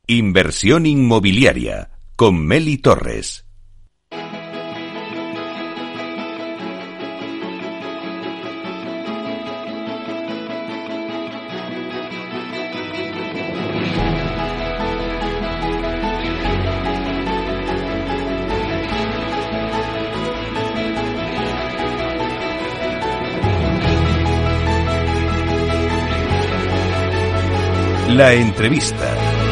Inversión inmobiliaria con Meli Torres. La entrevista.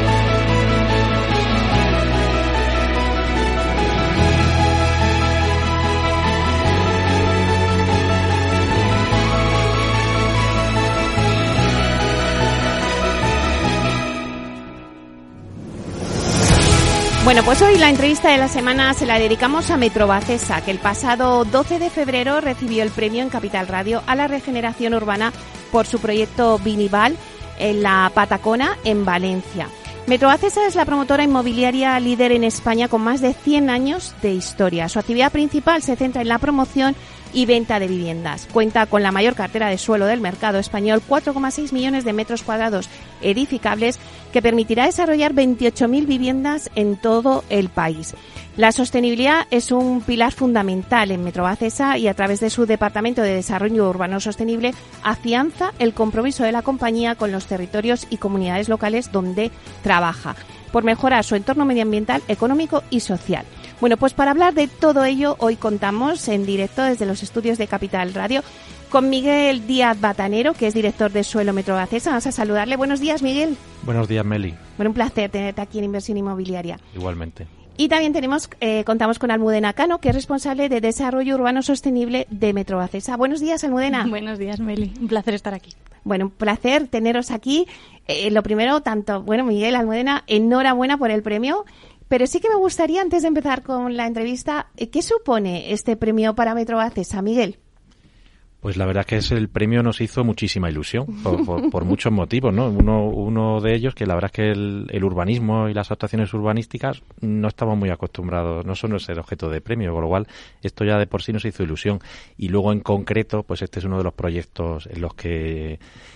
Bueno, pues hoy la entrevista de la semana se la dedicamos a Metrobacesa, que el pasado 12 de febrero recibió el premio en Capital Radio a la regeneración urbana por su proyecto Vinival en la Patacona, en Valencia. Metrobacesa es la promotora inmobiliaria líder en España con más de 100 años de historia. Su actividad principal se centra en la promoción y venta de viviendas. Cuenta con la mayor cartera de suelo del mercado español, 4,6 millones de metros cuadrados edificables, que permitirá desarrollar 28.000 viviendas en todo el país. La sostenibilidad es un pilar fundamental en Metrobacesa y a través de su Departamento de Desarrollo Urbano Sostenible afianza el compromiso de la compañía con los territorios y comunidades locales donde trabaja, por mejorar su entorno medioambiental, económico y social. Bueno, pues para hablar de todo ello, hoy contamos en directo desde los estudios de Capital Radio con Miguel Díaz Batanero, que es director de Suelo Metrobacesa. Vamos a saludarle. Buenos días, Miguel. Buenos días, Meli. Bueno, un placer tenerte aquí en Inversión Inmobiliaria. Igualmente. Y también contamos con Almudena Cano, que es responsable de Desarrollo Urbano Sostenible de Metrobacesa. Buenos días, Almudena. Buenos días, Meli. Un placer estar aquí. Bueno, un placer teneros aquí. Lo primero, Miguel, Almudena, enhorabuena por el premio. Pero sí que me gustaría, antes de empezar con la entrevista, ¿qué supone este premio para Metrobacesa, Miguel? Pues la verdad es que el premio nos hizo muchísima ilusión, por muchos motivos, ¿no? Uno de ellos, que la verdad es que el urbanismo y las actuaciones urbanísticas no estamos muy acostumbrados, no son el objeto de premio, con lo cual esto ya de por sí nos hizo ilusión. Y luego, en concreto, pues este es uno de los proyectos en los que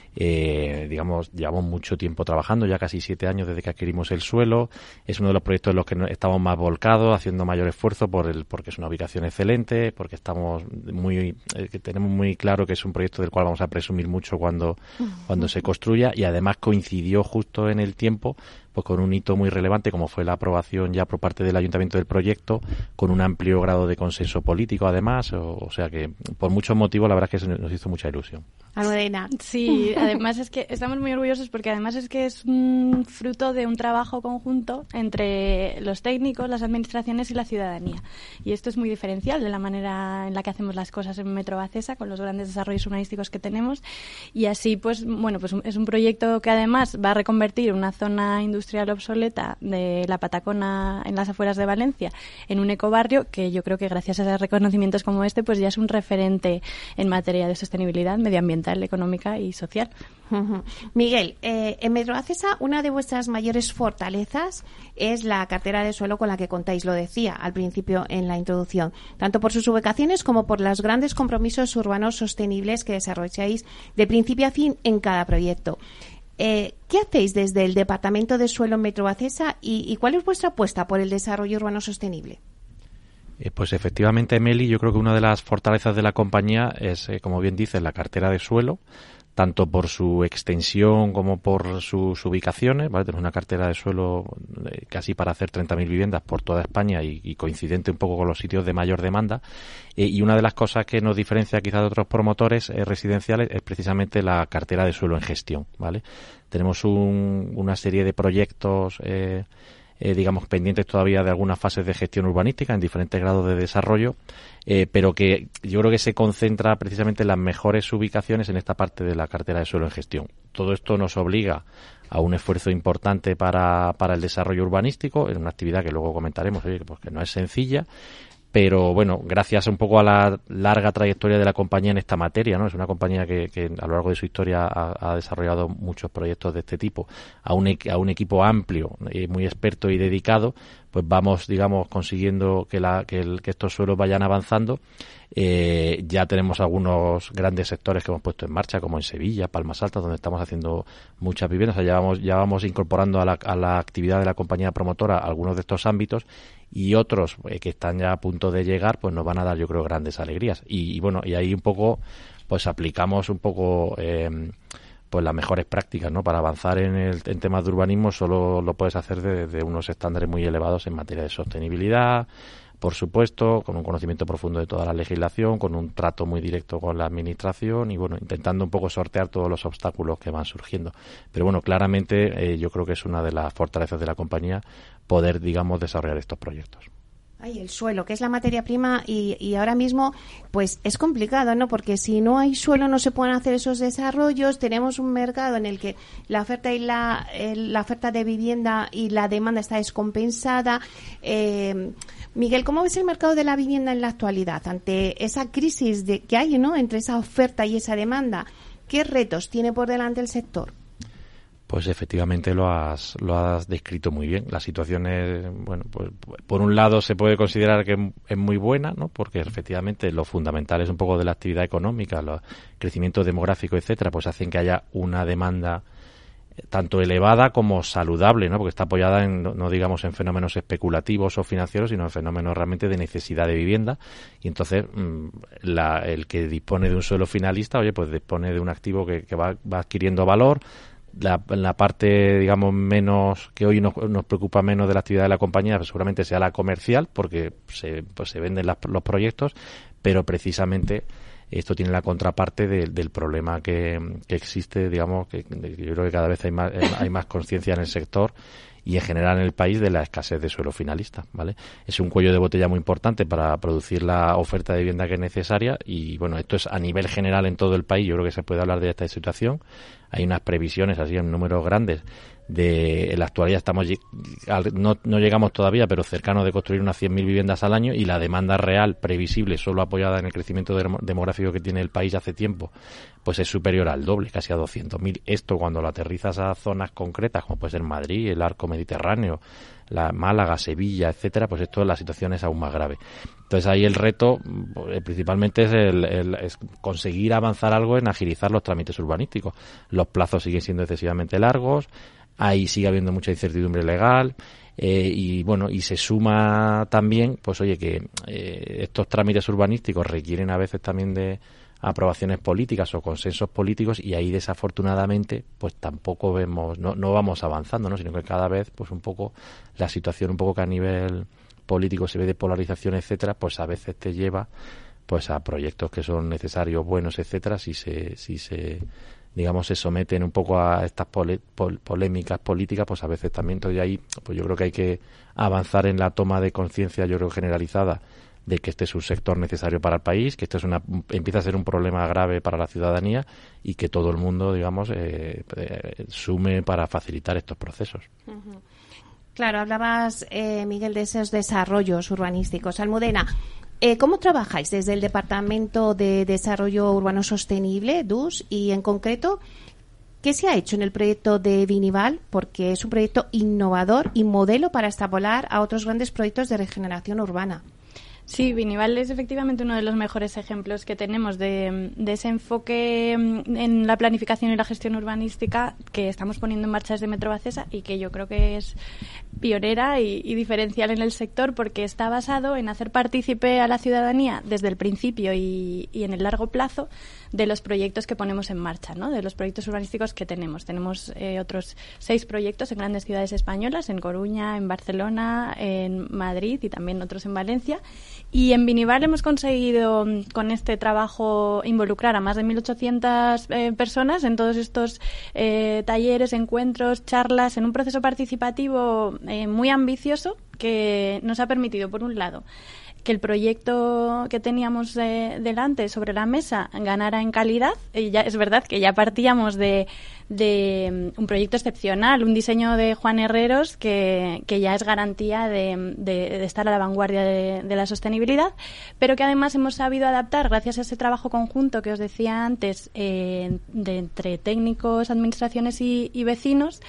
llevamos mucho tiempo trabajando, ya casi 7 años desde que adquirimos el suelo. Es uno de los proyectos en los que estamos más volcados, haciendo mayor esfuerzo porque es una ubicación excelente, porque tenemos muy claro que es un proyecto del cual vamos a presumir mucho cuando se construya, y además coincidió justo en el tiempo pues con un hito muy relevante como fue la aprobación ya por parte del Ayuntamiento del proyecto, con un amplio grado de consenso político además, o sea que por muchos motivos la verdad es que nos hizo mucha ilusión. Almudena. Sí, además es que estamos muy orgullosos porque además es que es un fruto de un trabajo conjunto entre los técnicos, las administraciones y la ciudadanía. Y esto es muy diferencial de la manera en la que hacemos las cosas en Metrobacesa, con los grandes desarrollos urbanísticos que tenemos. Y así, pues es un proyecto que además va a reconvertir una zona industrial obsoleta de la Patacona en las afueras de Valencia en un ecobarrio que yo creo que gracias a reconocimientos como este pues ya es un referente en materia de sostenibilidad medioambiental, económica y social. Miguel, en Metrobacesa una de vuestras mayores fortalezas es la cartera de suelo con la que contáis, lo decía al principio en la introducción, tanto por sus ubicaciones como por los grandes compromisos urbanos sostenibles que desarrolláis de principio a fin en cada proyecto. ¿Qué hacéis desde el Departamento de Suelo en Metrobacesa y cuál es vuestra apuesta por el desarrollo urbano sostenible? Pues efectivamente, Meli, yo creo que una de las fortalezas de la compañía es, como bien dices, la cartera de suelo, tanto por su extensión como por sus ubicaciones, ¿vale? Tenemos una cartera de suelo casi para hacer 30.000 viviendas por toda España y coincidente un poco con los sitios de mayor demanda. Y una de las cosas que nos diferencia quizá de otros promotores residenciales es precisamente la cartera de suelo en gestión, ¿vale? Tenemos una serie de proyectos pendientes todavía de algunas fases de gestión urbanística en diferentes grados de desarrollo, pero que yo creo que se concentra precisamente en las mejores ubicaciones en esta parte de la cartera de suelo en gestión. Todo esto nos obliga a un esfuerzo importante para el desarrollo urbanístico, en una actividad que luego comentaremos, pues que no es sencilla, pero bueno, gracias un poco a la larga trayectoria de la compañía en esta materia, ¿no? Es una compañía que a lo largo de su historia ha desarrollado muchos proyectos de este tipo, a un equipo amplio, muy experto y dedicado, pues vamos, digamos, consiguiendo que estos suelos vayan avanzando. Ya tenemos algunos grandes sectores que hemos puesto en marcha, como en Sevilla, Palmas Altas, donde estamos haciendo muchas viviendas. O sea, ya vamos incorporando a la actividad de la compañía promotora algunos de estos ámbitos, y otros que están ya a punto de llegar, pues nos van a dar, yo creo, grandes alegrías. Y bueno, y ahí un poco, pues aplicamos un poco pues las mejores prácticas, ¿no? Para avanzar en temas de urbanismo solo lo puedes hacer desde unos estándares muy elevados en materia de sostenibilidad, por supuesto, con un conocimiento profundo de toda la legislación, con un trato muy directo con la administración y, bueno, intentando un poco sortear todos los obstáculos que van surgiendo. Pero, bueno, claramente yo creo que es una de las fortalezas de la compañía poder, digamos, desarrollar estos proyectos. Ay, el suelo, que es la materia prima, y ahora mismo pues es complicado, ¿no? Porque si no hay suelo no se pueden hacer esos desarrollos. Tenemos un mercado en el que la oferta y la oferta de vivienda y la demanda está descompensada. Miguel, ¿cómo ves el mercado de la vivienda en la actualidad ante esa crisis que hay, ¿no? Entre esa oferta y esa demanda? ¿Qué retos tiene por delante el sector? Pues efectivamente lo has descrito muy bien. La situación es, bueno, pues por un lado se puede considerar que es muy buena, ¿no? Porque efectivamente lo fundamental es un poco de la actividad económica, el crecimiento demográfico, etcétera, pues hacen que haya una demanda tanto elevada como saludable, ¿no? Porque está apoyada no digamos en fenómenos especulativos o financieros, sino en fenómenos realmente de necesidad de vivienda. Y entonces el que dispone de un suelo finalista, oye, pues dispone de un activo que va adquiriendo valor. La parte, digamos, menos que hoy nos preocupa menos de la actividad de la compañía, pues seguramente sea la comercial, porque se venden los proyectos, pero precisamente esto tiene la contraparte del problema que existe, digamos, que yo creo que cada vez hay más conciencia en el sector y en general en el país de la escasez de suelo finalista, ¿vale? Es un cuello de botella muy importante para producir la oferta de vivienda que es necesaria y, bueno, esto es a nivel general en todo el país. Yo creo que se puede hablar de esta situación. Hay unas previsiones así en números grandes en la actualidad estamos no llegamos todavía, pero cercanos de construir unas 100.000 viviendas al año, y la demanda real previsible, solo apoyada en el crecimiento demográfico que tiene el país hace tiempo, pues es superior al doble, casi a 200.000. Esto cuando lo aterrizas a zonas concretas, como puede ser Madrid, el arco mediterráneo, Málaga, Sevilla, etcétera, pues la situación es aún más grave. Entonces ahí el reto principalmente es conseguir avanzar algo en agilizar los trámites urbanísticos. Los plazos siguen siendo excesivamente largos, ahí sigue habiendo mucha incertidumbre legal, y bueno, y se suma también, pues oye, que estos trámites urbanísticos requieren a veces también de aprobaciones políticas o consensos políticos, y ahí desafortunadamente pues tampoco vemos, no vamos avanzando, ¿no? Sino que cada vez pues un poco la situación un poco que a nivel político se ve de polarización, etcétera, pues a veces te lleva pues a proyectos que son necesarios, buenos, etcétera, si se digamos se someten un poco a estas polémicas políticas, pues a veces también. Entonces ahí pues yo creo que hay que avanzar en la toma de conciencia, yo creo, generalizada, de que este es un sector necesario para el país, que esto empieza a ser un problema grave para la ciudadanía, y que todo el mundo, digamos, sume para facilitar estos procesos. Uh-huh. Claro, hablabas, Miguel, de esos desarrollos urbanísticos. Almudena, ¿cómo trabajáis desde el Departamento de Desarrollo Urbano Sostenible, DUS, y en concreto, qué se ha hecho en el proyecto de Vinival? Porque es un proyecto innovador y modelo para extrapolar a otros grandes proyectos de regeneración urbana. Sí, Vinival es efectivamente uno de los mejores ejemplos que tenemos de ese enfoque en la planificación y la gestión urbanística que estamos poniendo en marcha desde Metrobacesa, y que yo creo que es pionera y diferencial en el sector, porque está basado en hacer partícipe a la ciudadanía desde el principio y en el largo plazo de los proyectos que ponemos en marcha, ¿no? De los proyectos urbanísticos que tenemos. Tenemos otros 6 proyectos en grandes ciudades españolas, en Coruña, en Barcelona, en Madrid y también otros en Valencia. Y en Vinival hemos conseguido, con este trabajo, involucrar a más de 1.800 personas en todos estos talleres, encuentros, charlas, en un proceso participativo muy ambicioso, que nos ha permitido, por un lado, que el proyecto que teníamos delante sobre la mesa ganara en calidad. Y ya es verdad que ya partíamos de un proyecto excepcional, un diseño de Juan Herreros que ya es garantía de estar a la vanguardia de la sostenibilidad, pero que además hemos sabido adaptar gracias a ese trabajo conjunto que os decía antes, entre técnicos, administraciones y vecinos,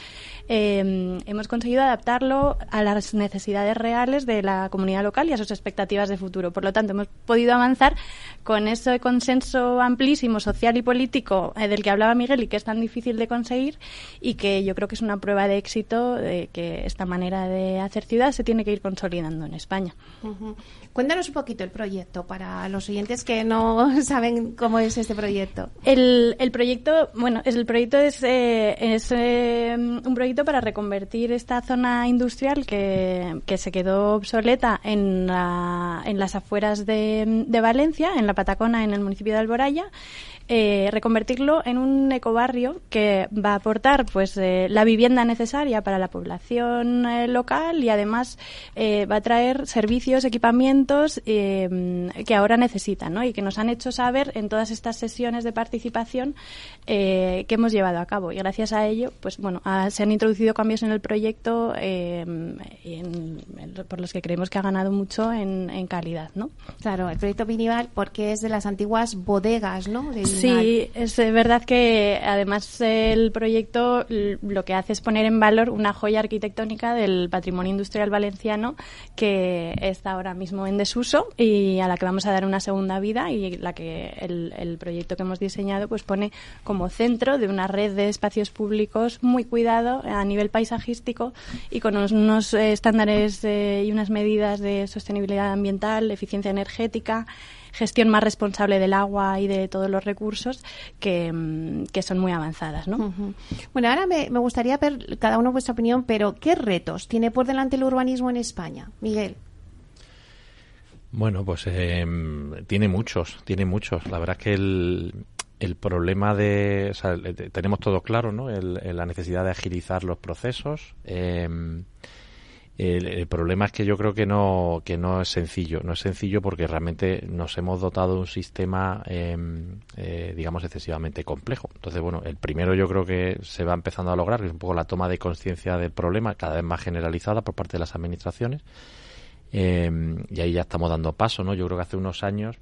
hemos conseguido adaptarlo a las necesidades reales de la comunidad local y a sus expectativas de futuro. Por lo tanto, hemos podido avanzar con ese consenso amplísimo social y político del que hablaba Miguel y que es tan difícil de conseguir, y que yo creo que es una prueba de éxito de que esta manera de hacer ciudad se tiene que ir consolidando en España. Uh-huh. Cuéntanos un poquito el proyecto para los oyentes que no saben cómo es este proyecto. El proyecto es un proyecto para reconvertir esta zona industrial que se quedó obsoleta en las afueras de Valencia, en la Patacona, en el municipio de Alboraya. Reconvertirlo en un ecobarrio que va a aportar la vivienda necesaria para la población local, y además va a traer servicios, equipamientos que ahora necesitan, ¿no? Y que nos han hecho saber en todas estas sesiones de participación que hemos llevado a cabo, y gracias a ello se han introducido cambios en el proyecto por los que creemos que ha ganado mucho en calidad, ¿no? Claro, el proyecto Vinival, porque es de las antiguas bodegas, ¿no? Sí, es verdad que además el proyecto lo que hace es poner en valor una joya arquitectónica del patrimonio industrial valenciano que está ahora mismo en desuso y a la que vamos a dar una segunda vida, y la que el proyecto que hemos diseñado pone como centro de una red de espacios públicos muy cuidado a nivel paisajístico y con unos estándares y unas medidas de sostenibilidad ambiental, eficiencia energética, gestión más responsable del agua y de todos los recursos que son muy avanzadas, ¿no? Uh-huh. Bueno, ahora me gustaría ver cada uno vuestra opinión, pero ¿qué retos tiene por delante el urbanismo en España? Miguel. Bueno, pues tiene muchos. La verdad es que el problema tenemos todo claro, ¿no? La necesidad de agilizar los procesos. El problema es que yo creo que no es sencillo. No es sencillo porque realmente nos hemos dotado de un sistema, digamos, excesivamente complejo. Entonces, el primero yo creo que se va empezando a lograr, que es un poco la toma de conciencia del problema, cada vez más generalizada por parte de las administraciones. Y ahí ya estamos dando paso, ¿no? Yo creo que hace unos años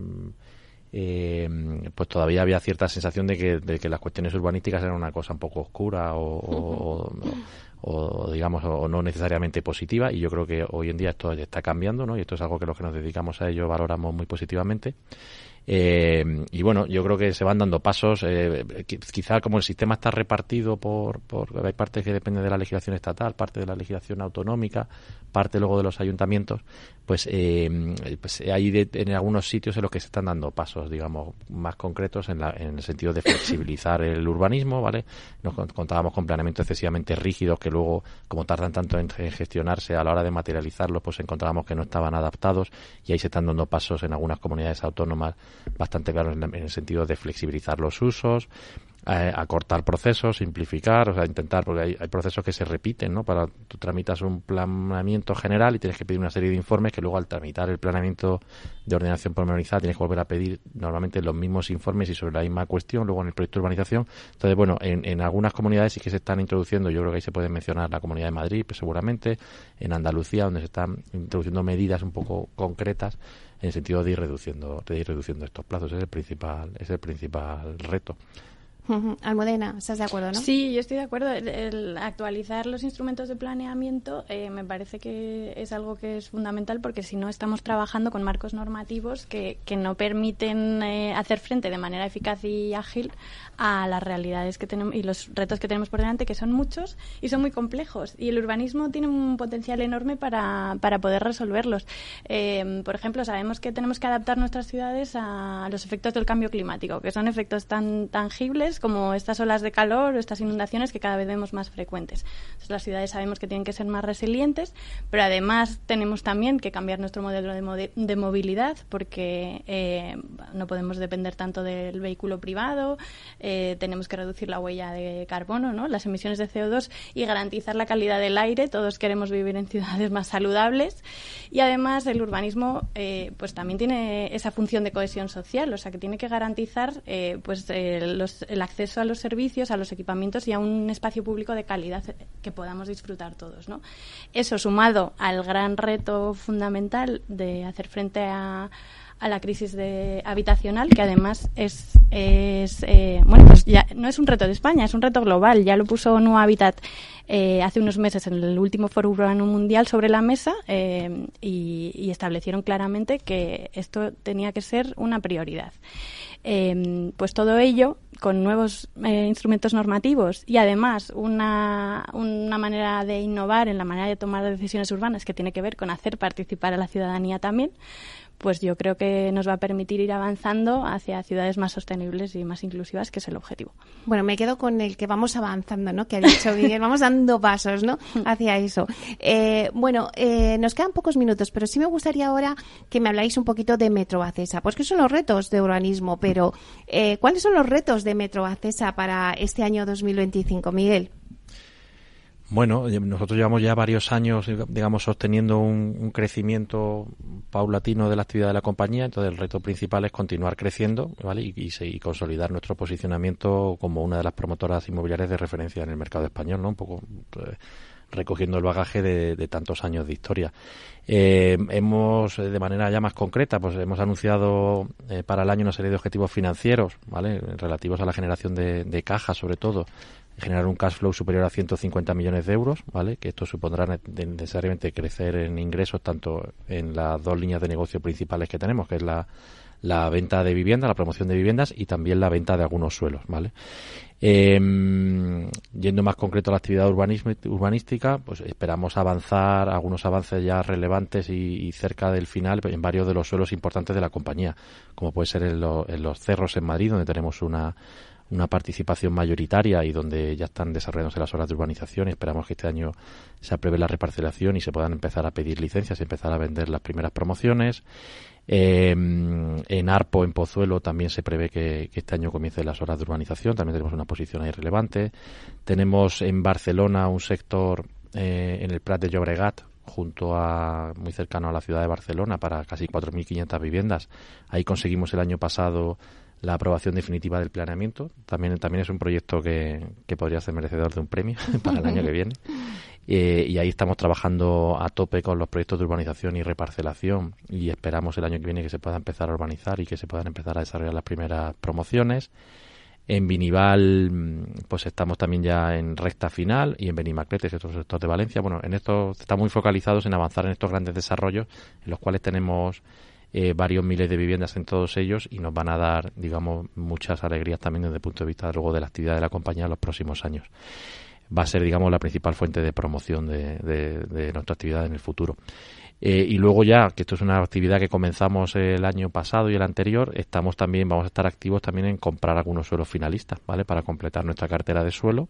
pues todavía había cierta sensación de que las cuestiones urbanísticas eran una cosa un poco oscura o digamos, o no necesariamente positiva, y yo creo que hoy en día esto está cambiando, ¿no? Y esto es algo que los que nos dedicamos a ello valoramos muy positivamente. Y yo creo que se van dando pasos, quizá como el sistema está repartido por hay partes que dependen de la legislación estatal, parte de la legislación autonómica, parte luego de los ayuntamientos, hay en algunos sitios en los que se están dando pasos, digamos, más concretos en el sentido de flexibilizar el urbanismo, ¿vale? Nos contábamos con planeamientos excesivamente rígidos que luego, como tardan tanto en gestionarse, a la hora de materializarlos, pues encontrábamos que no estaban adaptados, y ahí se están dando pasos en algunas comunidades autónomas bastante claros en el sentido de flexibilizar los usos, acortar procesos, simplificar, o sea, intentar, porque hay procesos que se repiten, ¿no? Tú tramitas un planeamiento general y tienes que pedir una serie de informes que luego al tramitar el planeamiento de ordenación pormenorizada tienes que volver a pedir normalmente los mismos informes y sobre la misma cuestión luego en el proyecto de urbanización. Entonces, en algunas comunidades sí que se están introduciendo, yo creo que ahí se puede mencionar la Comunidad de Madrid, pues seguramente, en Andalucía, donde se están introduciendo medidas un poco concretas en el sentido de ir reduciendo estos plazos. Es el principal reto. Almudena, ¿estás de acuerdo, no? Sí, yo estoy de acuerdo. El actualizar los instrumentos de planeamiento me parece que es algo que es fundamental, porque si no estamos trabajando con marcos normativos que no permiten hacer frente de manera eficaz y ágil a las realidades que tenemos y los retos que tenemos por delante, que son muchos y son muy complejos. Y el urbanismo tiene un potencial enorme para poder resolverlos. Por ejemplo, sabemos que tenemos que adaptar nuestras ciudades a los efectos del cambio climático, que son efectos tan tangibles como estas olas de calor o estas inundaciones que cada vez vemos más frecuentes. Entonces, las ciudades sabemos que tienen que ser más resilientes, pero además tenemos también que cambiar nuestro modelo de movilidad, porque no podemos depender tanto del vehículo privado, tenemos que reducir la huella de carbono, ¿no? Las emisiones de CO2, y garantizar la calidad del aire. Todos queremos vivir en ciudades más saludables, y además el urbanismo pues también tiene esa función de cohesión social, o sea que tiene que garantizar el acceso a los servicios, a los equipamientos y a un espacio público de calidad que podamos disfrutar todos, ¿no? Eso, sumado al gran reto fundamental de hacer frente a a la crisis habitacional, que además bueno, pues ya no es un reto de España, es un reto global. Ya lo puso ONU Habitat hace unos meses en el último Foro Urbano Mundial sobre la mesa, y establecieron claramente que esto tenía que ser una prioridad. Pues todo ello con nuevos instrumentos normativos y además una manera de innovar en la manera de tomar decisiones urbanas, que tiene que ver con hacer participar a la ciudadanía también, pues yo creo que nos va a permitir ir avanzando hacia ciudades más sostenibles y más inclusivas, que es el objetivo. Bueno, me quedo con el que vamos avanzando, ¿no? Que ha dicho Miguel, vamos dando pasos, ¿no? Hacia eso. Nos quedan pocos minutos, pero sí me gustaría ahora que me habláis un poquito de Metro Acesa. Pues que son los retos de urbanismo, pero ¿cuáles son los retos de Metro Acesa para este año 2025, Miguel? Bueno, nosotros llevamos ya varios años, digamos, sosteniendo un crecimiento paulatino de la actividad de la compañía. Entonces, el reto principal es continuar creciendo, ¿vale? Y consolidar nuestro posicionamiento como una de las promotoras inmobiliarias de referencia en el mercado español, ¿no? Un poco recogiendo el bagaje de tantos años de historia. Hemos, de manera ya más concreta, pues hemos anunciado para el año una serie de objetivos financieros, ¿vale? Relativos a la generación de caja, sobre todo. Generar un cash flow superior a 150 millones de euros, ¿vale? Que esto supondrá necesariamente crecer en ingresos tanto en las dos líneas de negocio principales que tenemos, que es la venta de vivienda, la promoción de viviendas y también la venta de algunos suelos, ¿vale? Yendo más concreto a la actividad urbanística, pues esperamos avanzar, algunos avances ya relevantes y cerca del final en varios de los suelos importantes de la compañía, como puede ser en los cerros en Madrid, donde tenemos una participación mayoritaria y donde ya están desarrollándose las obras de urbanización, y esperamos que este año se apruebe la reparcelación y se puedan empezar a pedir licencias y empezar a vender las primeras promociones. En Arpo, en Pozuelo, también se prevé que este año comiencen las obras de urbanización, también tenemos una posición ahí relevante. Tenemos en Barcelona un sector en el Prat de Llobregat, muy cercano a la ciudad de Barcelona, para casi 4.500 viviendas. Ahí conseguimos el año pasado la aprobación definitiva del planeamiento. También es un proyecto que podría ser merecedor de un premio para el año que viene. Y ahí estamos trabajando a tope con los proyectos de urbanización y reparcelación, y esperamos el año que viene que se pueda empezar a urbanizar y que se puedan empezar a desarrollar las primeras promociones. En Vinival, pues estamos también ya en recta final, y en Benimaclet, es otro sector de Valencia. Bueno, en esto estamos muy focalizados en avanzar en estos grandes desarrollos, en los cuales tenemos varios miles de viviendas en todos ellos, y nos van a dar, digamos, muchas alegrías también desde el punto de vista luego de la actividad de la compañía en los próximos años. Va a ser, digamos, la principal fuente de promoción de nuestra actividad en el futuro. Y luego ya, que esto es una actividad que comenzamos el año pasado y el anterior, vamos a estar activos también en comprar algunos suelos finalistas, ¿vale? Para completar nuestra cartera de suelo.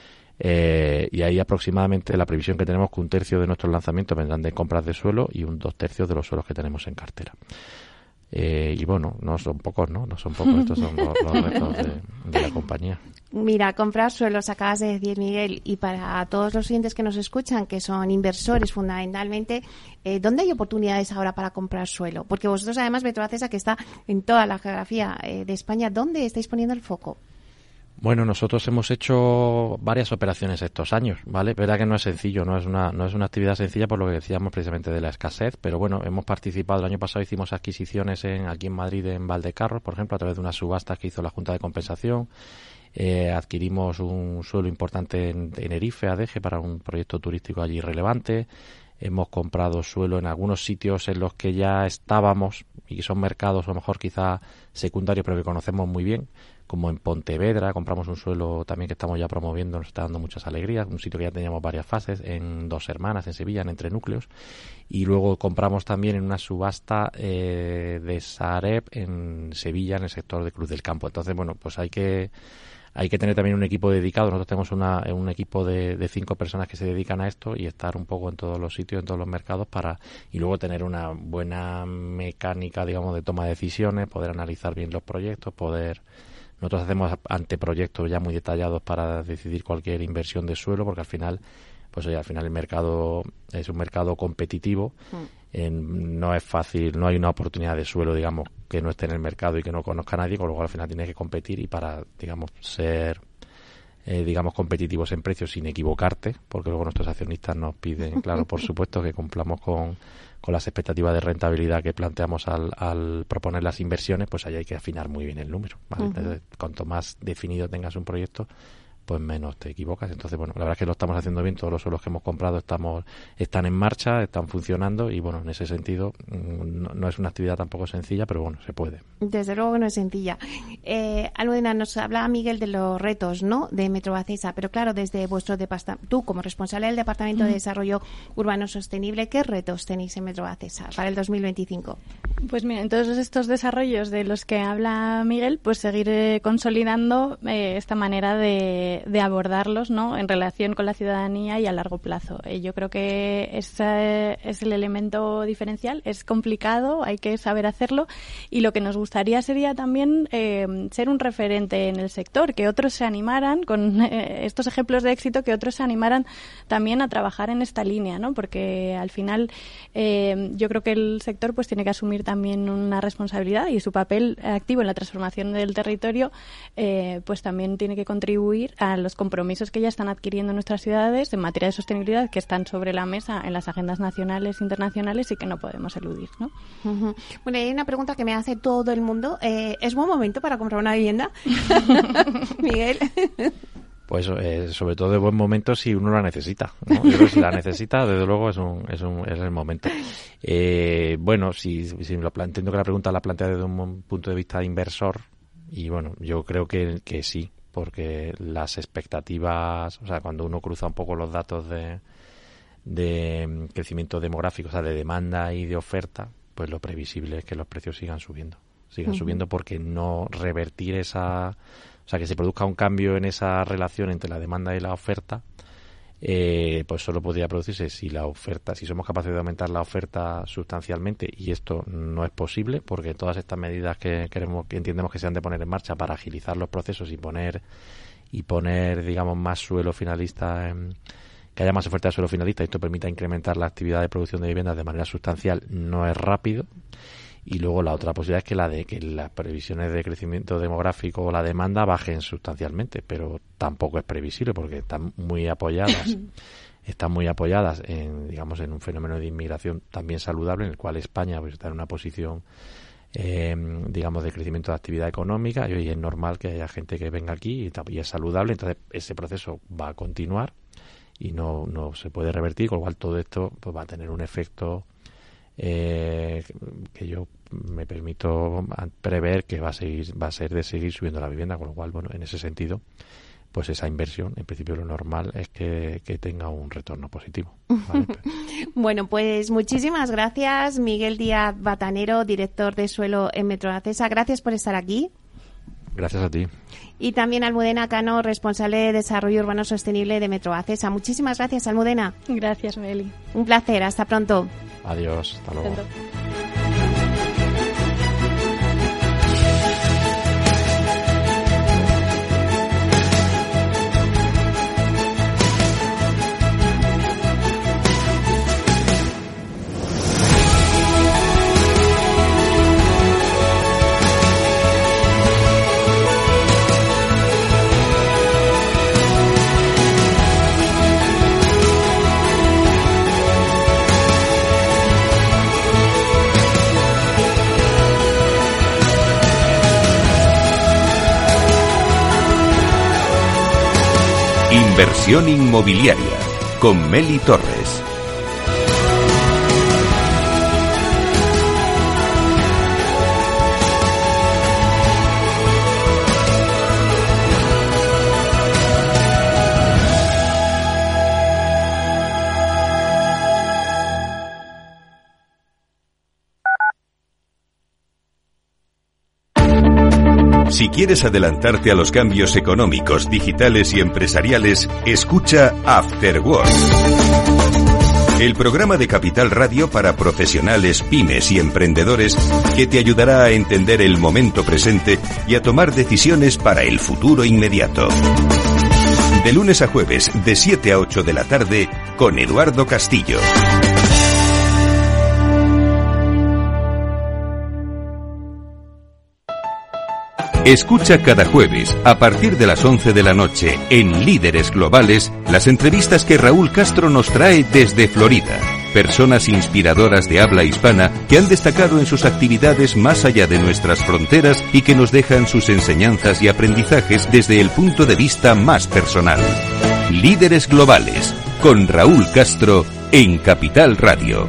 Y ahí aproximadamente la previsión que tenemos, que 1/3 de nuestros lanzamientos vendrán de compras de suelo y 2/3 de los suelos que tenemos en cartera. Y bueno, no son pocos, estos son los retos de la compañía. Mira, comprar suelos, acabas de decir, Miguel, y para todos los clientes que nos escuchan, que son inversores fundamentalmente, ¿dónde hay oportunidades ahora para comprar suelo? Porque vosotros, además, Metro Acesa, que está en toda la geografía de España, ¿dónde estáis poniendo el foco? Bueno, nosotros hemos hecho varias operaciones estos años, ¿vale? Verdad que no es sencillo, no es una actividad sencilla, por lo que decíamos precisamente de la escasez, pero bueno, hemos participado. El año pasado hicimos adquisiciones aquí en Madrid, en Valdecarros, por ejemplo, a través de unas subastas que hizo la Junta de Compensación. Adquirimos un suelo importante en Tenerife, Adeje, para un proyecto turístico allí relevante. Hemos comprado suelo en algunos sitios en los que ya estábamos y son mercados a lo mejor quizá secundarios, pero que conocemos muy bien, como en Pontevedra. Compramos un suelo también que estamos ya promoviendo, nos está dando muchas alegrías, un sitio que ya teníamos varias fases, en Dos Hermanas, en Sevilla, en Entre Núcleos. Y luego compramos también en una subasta de Sareb en Sevilla, en el sector de Cruz del Campo. Entonces, bueno, pues hay que tener también un equipo dedicado. Nosotros tenemos un equipo de 5 personas que se dedican a esto, y estar un poco en todos los sitios, en todos los mercados, y luego tener una buena mecánica, digamos, de toma de decisiones, poder analizar bien los proyectos, Nosotros hacemos anteproyectos ya muy detallados para decidir cualquier inversión de suelo, porque al final el mercado es un mercado competitivo. No es fácil, no hay una oportunidad de suelo, digamos, que no esté en el mercado y que no conozca a nadie, con lo cual al final tiene que competir, y para, digamos, ser digamos, competitivos en precios sin equivocarte, porque luego nuestros accionistas nos piden, claro, por supuesto, que cumplamos con las expectativas de rentabilidad que planteamos al proponer las inversiones, pues ahí hay que afinar muy bien el número, ¿vale? Entonces, cuanto más definido tengas un proyecto, pues menos te equivocas. Entonces, bueno, la verdad es que lo estamos haciendo bien. Todos los suelos que hemos comprado están en marcha, están funcionando y, bueno, en ese sentido no es una actividad tampoco sencilla, pero bueno, se puede. Desde luego que no es sencilla. Almudena, nos hablaba Miguel de los retos, ¿no?, de Metrovacesa, pero claro, desde vuestro departamento, tú como responsable del Departamento de Desarrollo Urbano Sostenible, ¿qué retos tenéis en Metrovacesa para el 2025? Pues mira, en todos estos desarrollos de los que habla Miguel, pues seguir consolidando esta manera de abordarlos, ¿no?, en relación con la ciudadanía y a largo plazo. Yo creo que ese es el elemento diferencial. Es complicado, hay que saber hacerlo, y lo que nos gustaría sería también ser un referente en el sector, que otros se animaran con estos ejemplos de éxito, que otros se animaran también a trabajar en esta línea, ¿no?, porque al final yo creo que el sector pues tiene que asumir también una responsabilidad, y su papel activo en la transformación del territorio pues también tiene que contribuir a los compromisos que ya están adquiriendo nuestras ciudades en materia de sostenibilidad, que están sobre la mesa en las agendas nacionales e internacionales y que no podemos eludir, ¿no? Uh-huh. Bueno, hay una pregunta que me hace todo el mundo. ¿Es buen momento para comprar una vivienda? Miguel. Pues sobre todo de buen momento si uno la necesita, ¿no? Yo creo que si la necesita, desde luego es el momento. Bueno, si entiendo que la pregunta la plantea desde un punto de vista de inversor, y bueno, yo creo que sí, porque las expectativas, o sea, cuando uno cruza un poco los datos de crecimiento demográfico, o sea, de demanda y de oferta, pues lo previsible es que los precios sigan subiendo porque no revertir o sea, que se produzca un cambio en esa relación entre la demanda y la oferta, pues solo podría producirse si somos capaces de aumentar la oferta sustancialmente, y esto no es posible porque todas estas medidas que entendemos que se han de poner en marcha para agilizar los procesos y poner digamos más suelo finalista, que haya más oferta de suelo finalista, y esto permita incrementar la actividad de producción de viviendas de manera sustancial, no es rápido. Y luego la otra posibilidad es que las previsiones de crecimiento demográfico o la demanda bajen sustancialmente, pero tampoco es previsible porque están muy apoyadas en, digamos, en un fenómeno de inmigración también saludable, en el cual España pues está en una posición digamos de crecimiento de actividad económica, y hoy es normal que haya gente que venga aquí y es saludable. Entonces ese proceso va a continuar y no se puede revertir, con lo cual todo esto pues va a tener un efecto que yo me permito prever que va a ser de seguir subiendo la vivienda, con lo cual, bueno, en ese sentido, pues esa inversión, en principio lo normal es que tenga un retorno positivo, ¿vale? Bueno, pues muchísimas gracias, Miguel Díaz Batanero, director de suelo en Metrovacesa. Gracias por estar aquí. Gracias a ti. Y también Almudena Cano, responsable de Desarrollo Urbano Sostenible de Metrovacesa. Muchísimas gracias, Almudena. Gracias, Meli. Un placer, hasta pronto. Adiós, hasta luego. Inversión inmobiliaria con Meli Torres. Si quieres adelantarte a los cambios económicos, digitales y empresariales, escucha After Work. El programa de Capital Radio para profesionales, pymes y emprendedores que te ayudará a entender el momento presente y a tomar decisiones para el futuro inmediato. De lunes a jueves, de 7 a 8 de la tarde, con Eduardo Castillo. Escucha cada jueves, a partir de las 11 de la noche, en Líderes Globales, las entrevistas que Raúl Castro nos trae desde Florida. Personas inspiradoras de habla hispana que han destacado en sus actividades más allá de nuestras fronteras y que nos dejan sus enseñanzas y aprendizajes desde el punto de vista más personal. Líderes Globales, con Raúl Castro, en Capital Radio.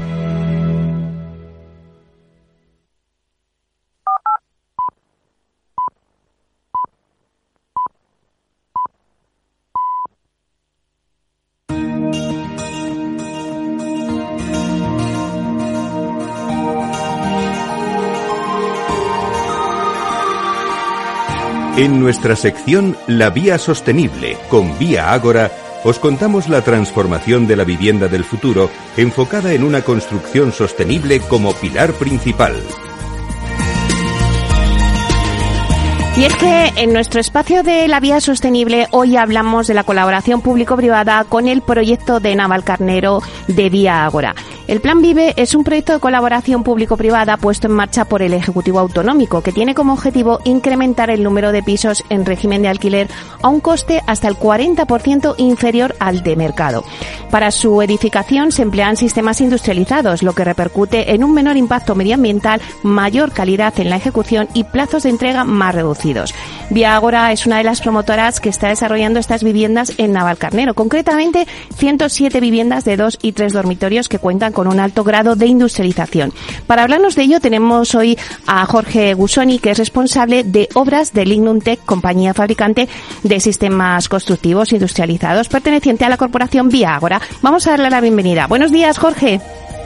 En nuestra sección La Vía Sostenible, con Vía Ágora, os contamos la transformación de la vivienda del futuro enfocada en una construcción sostenible como pilar principal. Y es que en nuestro espacio de la Vía Sostenible hoy hablamos de la colaboración público-privada con el proyecto de Navalcarnero de Vía Ágora. El Plan Vive es un proyecto de colaboración público-privada puesto en marcha por el Ejecutivo Autonómico que tiene como objetivo incrementar el número de pisos en régimen de alquiler a un coste hasta el 40% inferior al de mercado. Para su edificación se emplean sistemas industrializados, lo que repercute en un menor impacto medioambiental, mayor calidad en la ejecución y plazos de entrega más reducidos. Vía Ágora es una de las promotoras que está desarrollando estas viviendas en Navalcarnero, concretamente 107 viviendas de 2 y 3 dormitorios que cuentan con un alto grado de industrialización. Para hablarnos de ello tenemos hoy a Jorge Gusoni, que es responsable de obras de Lignum Tech, compañía fabricante de sistemas constructivos industrializados perteneciente a la corporación Vía Ágora. Vamos a darle la bienvenida. Buenos días, Jorge.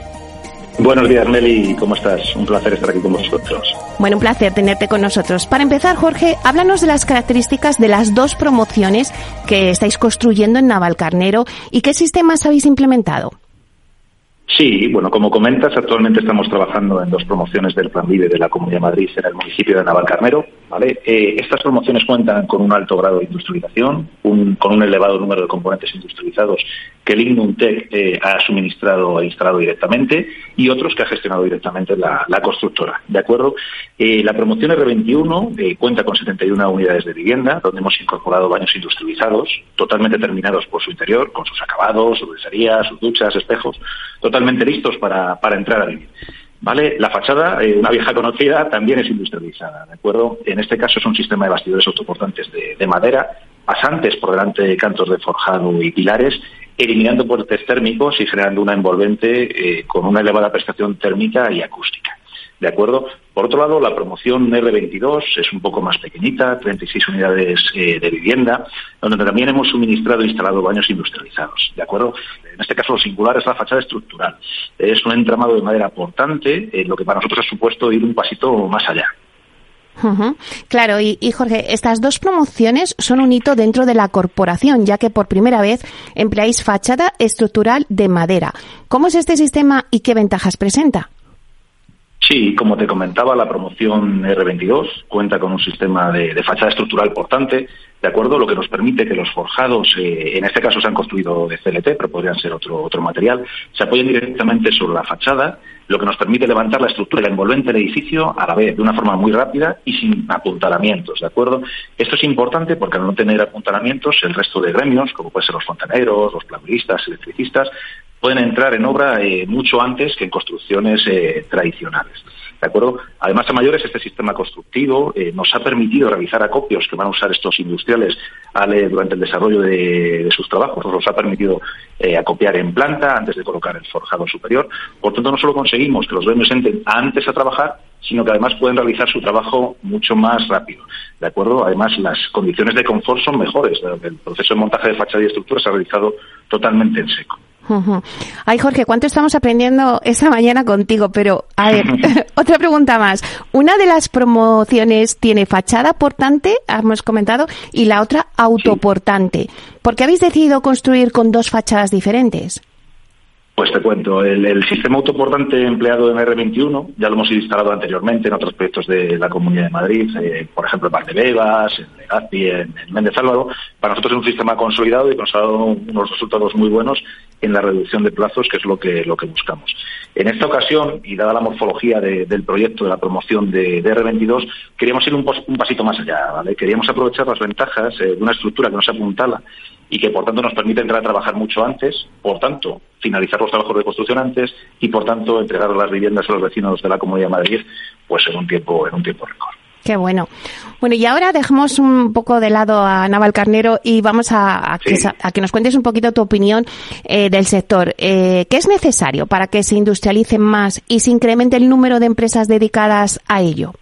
Buenos días, Meli. ¿Cómo estás? Un placer estar aquí con vosotros. Bueno, un placer tenerte con nosotros. Para empezar, Jorge, háblanos de las características de las dos promociones que estáis construyendo en Navalcarnero y qué sistemas habéis implementado. Sí, bueno, como comentas, actualmente estamos trabajando en dos promociones del Plan Vive de la Comunidad de Madrid en el municipio de Navalcarnero, ¿vale? Estas promociones cuentan con un alto grado de industrialización, con un elevado número de componentes industrializados que Lignum Tech ha suministrado e instalado directamente y otros que ha gestionado directamente la constructora, ¿de acuerdo? La promoción R21 cuenta con 71 unidades de vivienda, donde hemos incorporado baños industrializados, totalmente terminados por su interior, con sus acabados, su dulcería, sus duchas, espejos, totalmente listos para entrar a vivir. ¿Vale? La fachada, una vieja conocida, también es industrializada, ¿de acuerdo? En este caso es un sistema de bastidores autoportantes de madera, pasantes por delante de cantos de forjado y pilares, eliminando puertes térmicos y generando una envolvente con una elevada prestación térmica y acústica. ¿De acuerdo? Por otro lado, la promoción R22 es un poco más pequeñita, 36 unidades de vivienda, donde también hemos suministrado e instalado baños industrializados. ¿De acuerdo? En este caso, lo singular es la fachada estructural. Es un entramado de madera portante, lo que para nosotros ha supuesto ir un pasito más allá. Uh-huh. Claro, y Jorge, estas dos promociones son un hito dentro de la corporación, ya que por primera vez empleáis fachada estructural de madera. ¿Cómo es este sistema y qué ventajas presenta? Sí, como te comentaba, la promoción R22 cuenta con un sistema de fachada estructural portante, ¿de acuerdo? Lo que nos permite que los forjados, en este caso se han construido de CLT, pero podrían ser otro material, se apoyen directamente sobre la fachada, lo que nos permite levantar la estructura y la envolvente del edificio a la vez, de una forma muy rápida y sin apuntalamientos, ¿de acuerdo? Esto es importante porque al no tener apuntalamientos, el resto de gremios, como pueden ser los fontaneros, los plaveristas, electricistas, pueden entrar en obra mucho antes que en construcciones tradicionales. ¿De acuerdo? Además, a mayores, este sistema constructivo nos ha permitido realizar acopios que van a usar estos industriales durante el desarrollo de sus trabajos. Nos ha permitido acopiar en planta antes de colocar el forjado superior. Por tanto, no solo conseguimos que los gremios entren antes a trabajar, sino que además pueden realizar su trabajo mucho más rápido. ¿De acuerdo? Además, las condiciones de confort son mejores. El proceso de montaje de fachada y estructura se ha realizado totalmente en seco. Uh-huh. Ay, Jorge, ¿cuánto estamos aprendiendo esta mañana contigo? Pero, a ver, otra pregunta más. Una de las promociones tiene fachada portante, hemos comentado, y la otra autoportante. ¿Por qué habéis decidido construir con dos fachadas diferentes? Pues te cuento, el sistema autoportante empleado en R21 ya lo hemos instalado anteriormente en otros proyectos de la Comunidad de Madrid, por ejemplo en Valdebebas, en Legazpi, en Méndez Álvaro. Para nosotros es un sistema consolidado y que nos ha dado unos resultados muy buenos en la reducción de plazos, que es lo que buscamos. En esta ocasión, y dada la morfología del proyecto de la promoción de R22, queríamos ir un pasito más allá, ¿vale? Queríamos aprovechar las ventajas de una estructura que nos apuntala y que, por tanto, nos permite entrar a trabajar mucho antes, por tanto, finalizar los trabajos de construcción antes y, por tanto, entregar las viviendas a los vecinos de la Comunidad de Madrid pues en un tiempo récord. Qué bueno. Bueno, y ahora dejamos un poco de lado a Navalcarnero y vamos a que nos cuentes un poquito tu opinión del sector. ¿Qué es necesario para que se industrialice más y se incremente el número de empresas dedicadas a ello?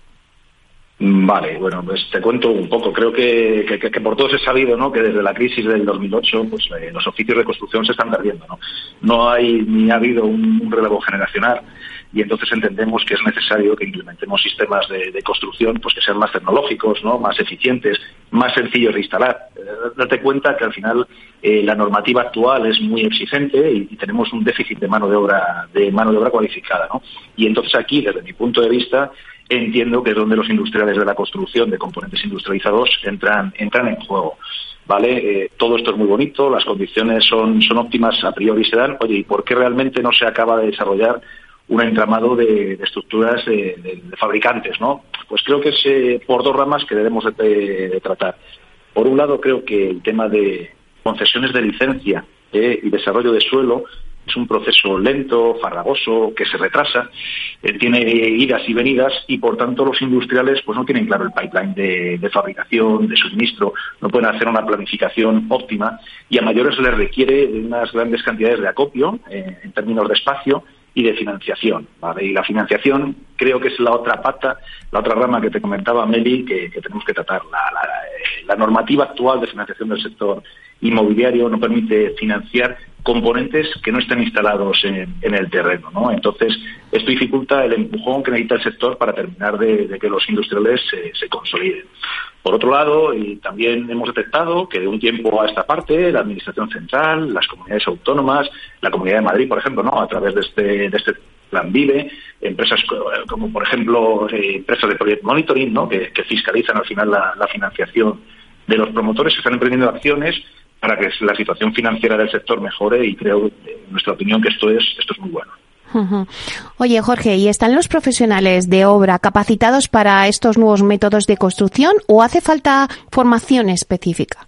Vale, bueno, pues te cuento un poco. Creo que por todos es sabido, ¿no?, que desde la crisis del 2008 pues los oficios de construcción se están perdiendo, ¿no? No hay ni ha habido un relevo generacional y entonces entendemos que es necesario que implementemos sistemas de construcción pues que sean más tecnológicos, ¿no?, más eficientes, más sencillos de instalar. Date cuenta que al final la normativa actual es muy exigente y tenemos un déficit de mano de obra cualificada, ¿no? Y entonces aquí, desde mi punto de vista, entiendo que es donde los industriales de la construcción de componentes industrializados entran en juego, ¿vale? Todo esto es muy bonito, las condiciones son óptimas, a priori se dan. Oye, ¿y por qué realmente no se acaba de desarrollar un entramado de estructuras de fabricantes, ¿no? Pues creo que es por dos ramas que debemos de tratar. Por un lado, creo que el tema de concesiones de licencia y desarrollo de suelo es un proceso lento, farragoso, que se retrasa, tiene idas y venidas y, por tanto, los industriales pues no tienen claro el pipeline de fabricación, de suministro, no pueden hacer una planificación óptima y a mayores les requiere de unas grandes cantidades de acopio en términos de espacio y de financiación, ¿vale? Y la financiación creo que es la otra pata, la otra rama que te comentaba, Meli, que tenemos que tratar. La normativa actual de financiación del sector inmobiliario no permite financiar componentes que no estén instalados en el terreno, ¿no? Entonces, esto dificulta el empujón que necesita el sector para terminar de que los industriales se consoliden. Por otro lado, y también hemos detectado que de un tiempo a esta parte, la Administración Central, las comunidades autónomas, la Comunidad de Madrid, por ejemplo, ¿no?, a través de este Plan Vive, empresas como, por ejemplo, empresas de Project Monitoring, ¿no?, que fiscalizan al final la financiación de los promotores, están emprendiendo acciones para que la situación financiera del sector mejore y creo, en nuestra opinión, que esto es muy bueno. Uh-huh. Oye, Jorge, ¿y están los profesionales de obra capacitados para estos nuevos métodos de construcción o hace falta formación específica?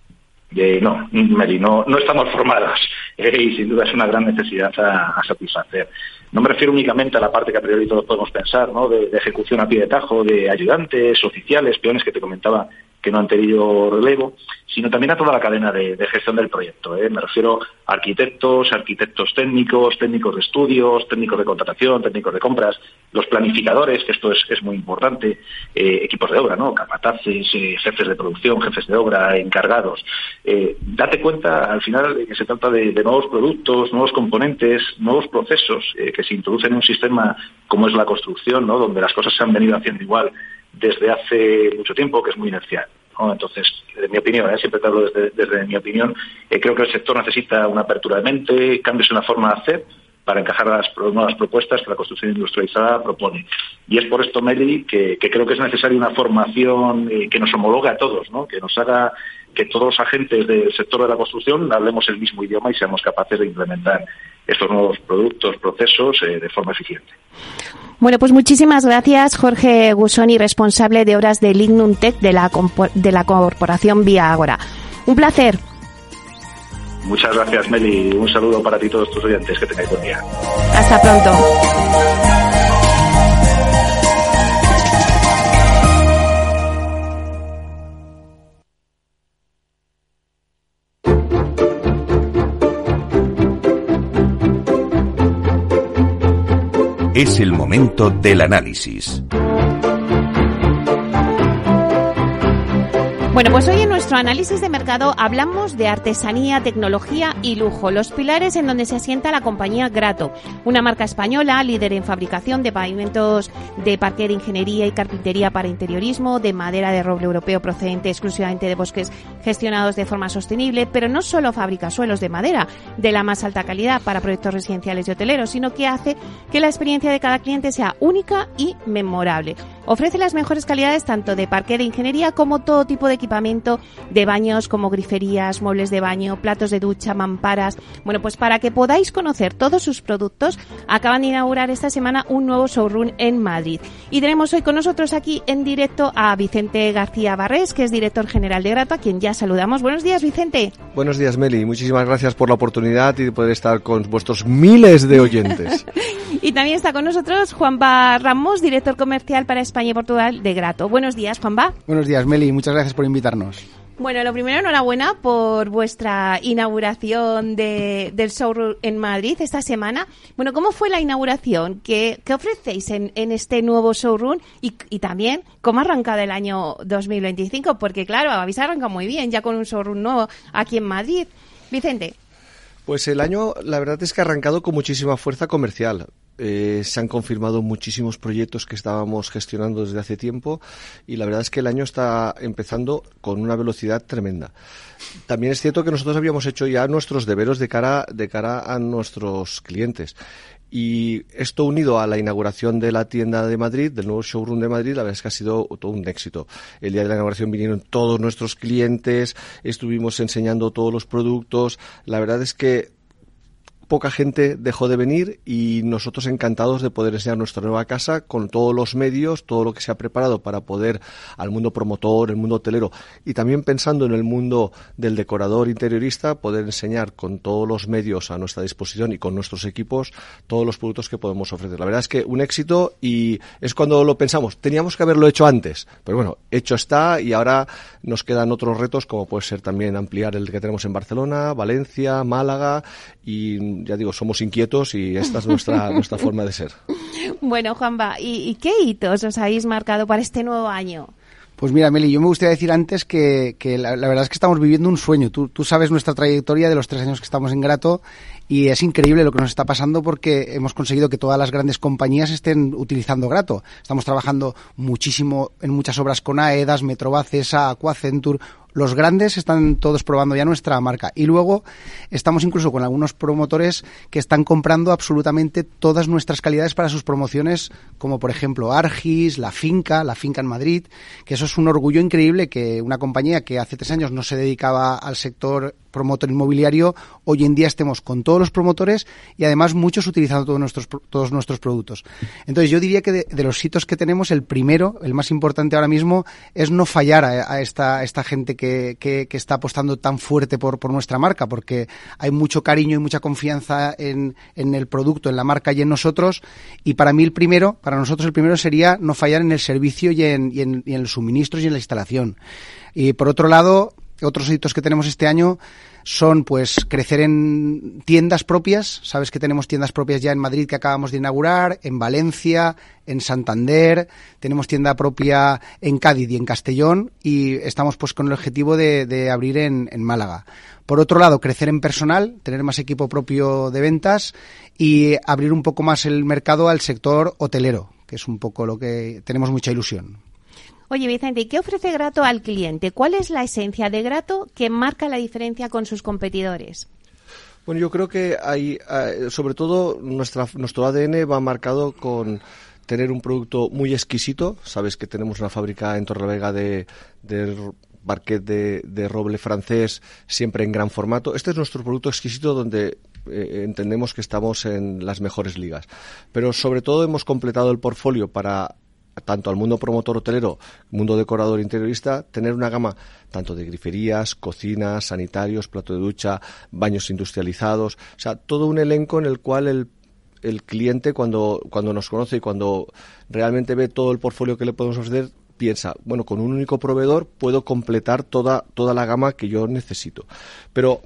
No, Meli, no estamos formados y sin duda es una gran necesidad a satisfacer. No me refiero únicamente a la parte que a priori todos podemos pensar, ¿no?, de ejecución a pie de tajo, de ayudantes, oficiales, peones que te comentaba que no han tenido relevo, sino también a toda la cadena de gestión del proyecto. Me refiero a arquitectos técnicos de estudios, técnicos de contratación, técnicos de compras, los planificadores, que esto es muy importante, equipos de obra, ¿no?, capataces, jefes de producción, jefes de obra, encargados. Date cuenta, al final, que se trata de nuevos productos, nuevos componentes, nuevos procesos que se introducen en un sistema como es la construcción, ¿no?, donde las cosas se han venido haciendo igual desde hace mucho tiempo, que es muy inercial, ¿no? Entonces, desde mi opinión, siempre te hablo desde mi opinión, creo que el sector necesita una apertura de mente, cambios en la forma de hacer para encajar las nuevas propuestas que la construcción industrializada propone. Y es por esto, Meli, que creo que es necesaria una formación que nos homologue a todos, ¿no?, que nos haga que todos los agentes del sector de la construcción hablemos el mismo idioma y seamos capaces de implementar estos nuevos productos, procesos de forma eficiente. Bueno, pues muchísimas gracias, Jorge Gusoni, responsable de obras de Lignum Tech de la corporación Vía Ágora. Un placer. Muchas gracias, Meli. Un saludo para ti y todos tus oyentes. Que tengáis buen día. Hasta pronto. Es el momento del análisis. Bueno, pues hoy en nuestro análisis de mercado hablamos de artesanía, tecnología y lujo, los pilares en donde se asienta la compañía Grato, una marca española líder en fabricación de pavimentos de parqué de ingeniería y carpintería para interiorismo, de madera de roble europeo procedente exclusivamente de bosques gestionados de forma sostenible, pero no solo fabrica suelos de madera de la más alta calidad para proyectos residenciales y hoteleros, sino que hace que la experiencia de cada cliente sea única y memorable. Ofrece las mejores calidades tanto de parqué de ingeniería como todo tipo de equipos equipamiento de baños como griferías, muebles de baño, platos de ducha, mamparas. Bueno, pues para que podáis conocer todos sus productos, acaban de inaugurar esta semana un nuevo showroom en Madrid. Y tenemos hoy con nosotros aquí en directo a Vicente García Barrés, que es director general de Grato, a quien ya saludamos. Buenos días, Vicente. Buenos días, Meli. Muchísimas gracias por la oportunidad y de poder estar con vuestros miles de oyentes. Y también está con nosotros Juanba Ramos, director comercial para España y Portugal de Grato. Buenos días, Juanba. Buenos días, Meli. Muchas gracias por invitarnos. Bueno, lo primero, enhorabuena por vuestra inauguración del showroom en Madrid esta semana. Bueno, ¿cómo fue la inauguración? ¿Qué ofrecéis en este nuevo showroom? Y también, ¿cómo ha arrancado el año 2025? Porque, claro, habéis arrancado muy bien ya con un showroom nuevo aquí en Madrid. Vicente. Pues el año, la verdad es que ha arrancado con muchísima fuerza comercial. Se han confirmado muchísimos proyectos que estábamos gestionando desde hace tiempo y la verdad es que el año está empezando con una velocidad tremenda. También es cierto que nosotros habíamos hecho ya nuestros deberes de cara a nuestros clientes. Y esto unido a la inauguración de la tienda de Madrid, del nuevo showroom de Madrid, la verdad es que ha sido todo un éxito. El día de la inauguración vinieron todos nuestros clientes, estuvimos enseñando todos los productos. La verdad es que poca gente dejó de venir y nosotros encantados de poder enseñar nuestra nueva casa con todos los medios, todo lo que se ha preparado para poder al mundo promotor, el mundo hotelero y también pensando en el mundo del decorador interiorista, poder enseñar con todos los medios a nuestra disposición y con nuestros equipos todos los productos que podemos ofrecer. La verdad es que un éxito y es cuando lo pensamos, teníamos que haberlo hecho antes, pero bueno, hecho está y ahora nos quedan otros retos como puede ser también ampliar el que tenemos en Barcelona, Valencia, Málaga y ya digo, somos inquietos y esta es nuestra forma de ser. Bueno, Juanba, ¿y qué hitos os habéis marcado para este nuevo año? Pues mira, Meli, yo me gustaría decir antes que la verdad es que estamos viviendo un sueño. Tú sabes nuestra trayectoria de los 3 años que estamos en Grato y es increíble lo que nos está pasando porque hemos conseguido que todas las grandes compañías estén utilizando Grato. Estamos trabajando muchísimo en muchas obras con AEDAS, Metrobus, ESA, Aquacentur. Los grandes están todos probando ya nuestra marca. Y luego estamos incluso con algunos promotores que están comprando absolutamente todas nuestras calidades para sus promociones, como por ejemplo Argis, La Finca en Madrid, que eso es un orgullo increíble que una compañía que hace 3 años no se dedicaba al sector promotor inmobiliario, hoy en día estemos con todos los promotores y además muchos utilizando todos nuestros productos. Entonces yo diría que de los hitos que tenemos, el primero, el más importante ahora mismo, es no fallar a esta gente que está apostando tan fuerte por nuestra marca, porque hay mucho cariño y mucha confianza en el producto, en la marca y en nosotros, y para nosotros el primero sería no fallar en el servicio y en el suministro y en la instalación. Y por otro lado, otros hitos que tenemos este año son pues crecer en tiendas propias. Sabes que tenemos tiendas propias ya en Madrid que acabamos de inaugurar, en Valencia, en Santander, tenemos tienda propia en Cádiz y en Castellón y estamos pues con el objetivo de abrir en Málaga. Por otro lado, crecer en personal, tener más equipo propio de ventas y abrir un poco más el mercado al sector hotelero, que es un poco lo que tenemos mucha ilusión. Oye, Vicente, ¿y qué ofrece Grato al cliente? ¿Cuál es la esencia de Grato que marca la diferencia con sus competidores? Bueno, yo creo que hay, sobre todo, nuestro ADN va marcado con tener un producto muy exquisito. Sabes que tenemos una fábrica en Torrelavega de parquet de roble francés, siempre en gran formato. Este es nuestro producto exquisito donde entendemos que estamos en las mejores ligas. Pero sobre todo hemos completado el portfolio para tanto al mundo promotor hotelero, mundo decorador interiorista, tener una gama tanto de griferías, cocinas, sanitarios, plato de ducha, baños industrializados, o sea, todo un elenco en el cual el cliente cuando nos conoce y cuando realmente ve todo el portfolio que le podemos ofrecer, piensa, bueno, con un único proveedor puedo completar toda la gama que yo necesito. Pero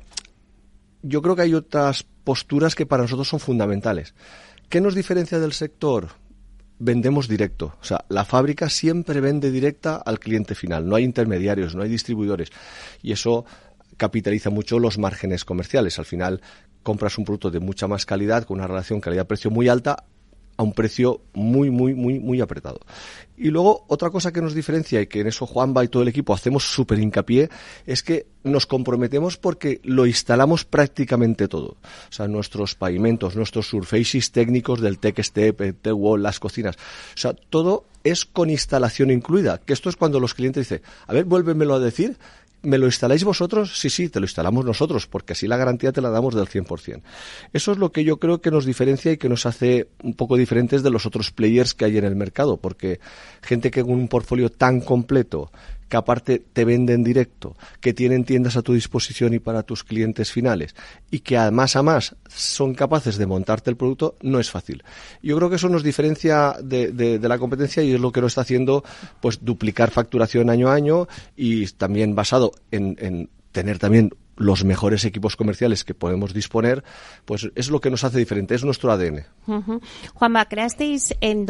yo creo que hay otras posturas que para nosotros son fundamentales. ¿Qué nos diferencia del sector? Vendemos directo, o sea, la fábrica siempre vende directa al cliente final, no hay intermediarios, no hay distribuidores y eso capitaliza mucho los márgenes comerciales. Al final compras un producto de mucha más calidad, con una relación calidad-precio muy alta a un precio muy apretado. Y luego, otra cosa que nos diferencia, y que en eso Juanva y todo el equipo hacemos súper hincapié, es que nos comprometemos porque lo instalamos prácticamente todo. O sea, nuestros pavimentos, nuestros surfaces técnicos del Tech Step, el Tech Wall, las cocinas. O sea, todo es con instalación incluida. Que esto es cuando los clientes dicen, a ver, vuélvemelo a decir, ¿me lo instaláis vosotros? Sí, te lo instalamos nosotros, porque así la garantía te la damos del 100%. Eso es lo que yo creo que nos diferencia y que nos hace un poco diferentes de los otros players que hay en el mercado, porque gente que con un portfolio tan completo, que aparte te vende en directo, que tienen tiendas a tu disposición y para tus clientes finales, y que además a más son capaces de montarte el producto, no es fácil. Yo creo que eso nos diferencia de la competencia y es lo que nos está haciendo pues duplicar facturación año a año, y también basado en tener también los mejores equipos comerciales que podemos disponer, pues es lo que nos hace diferente, es nuestro ADN. Uh-huh. Juanma, creasteis en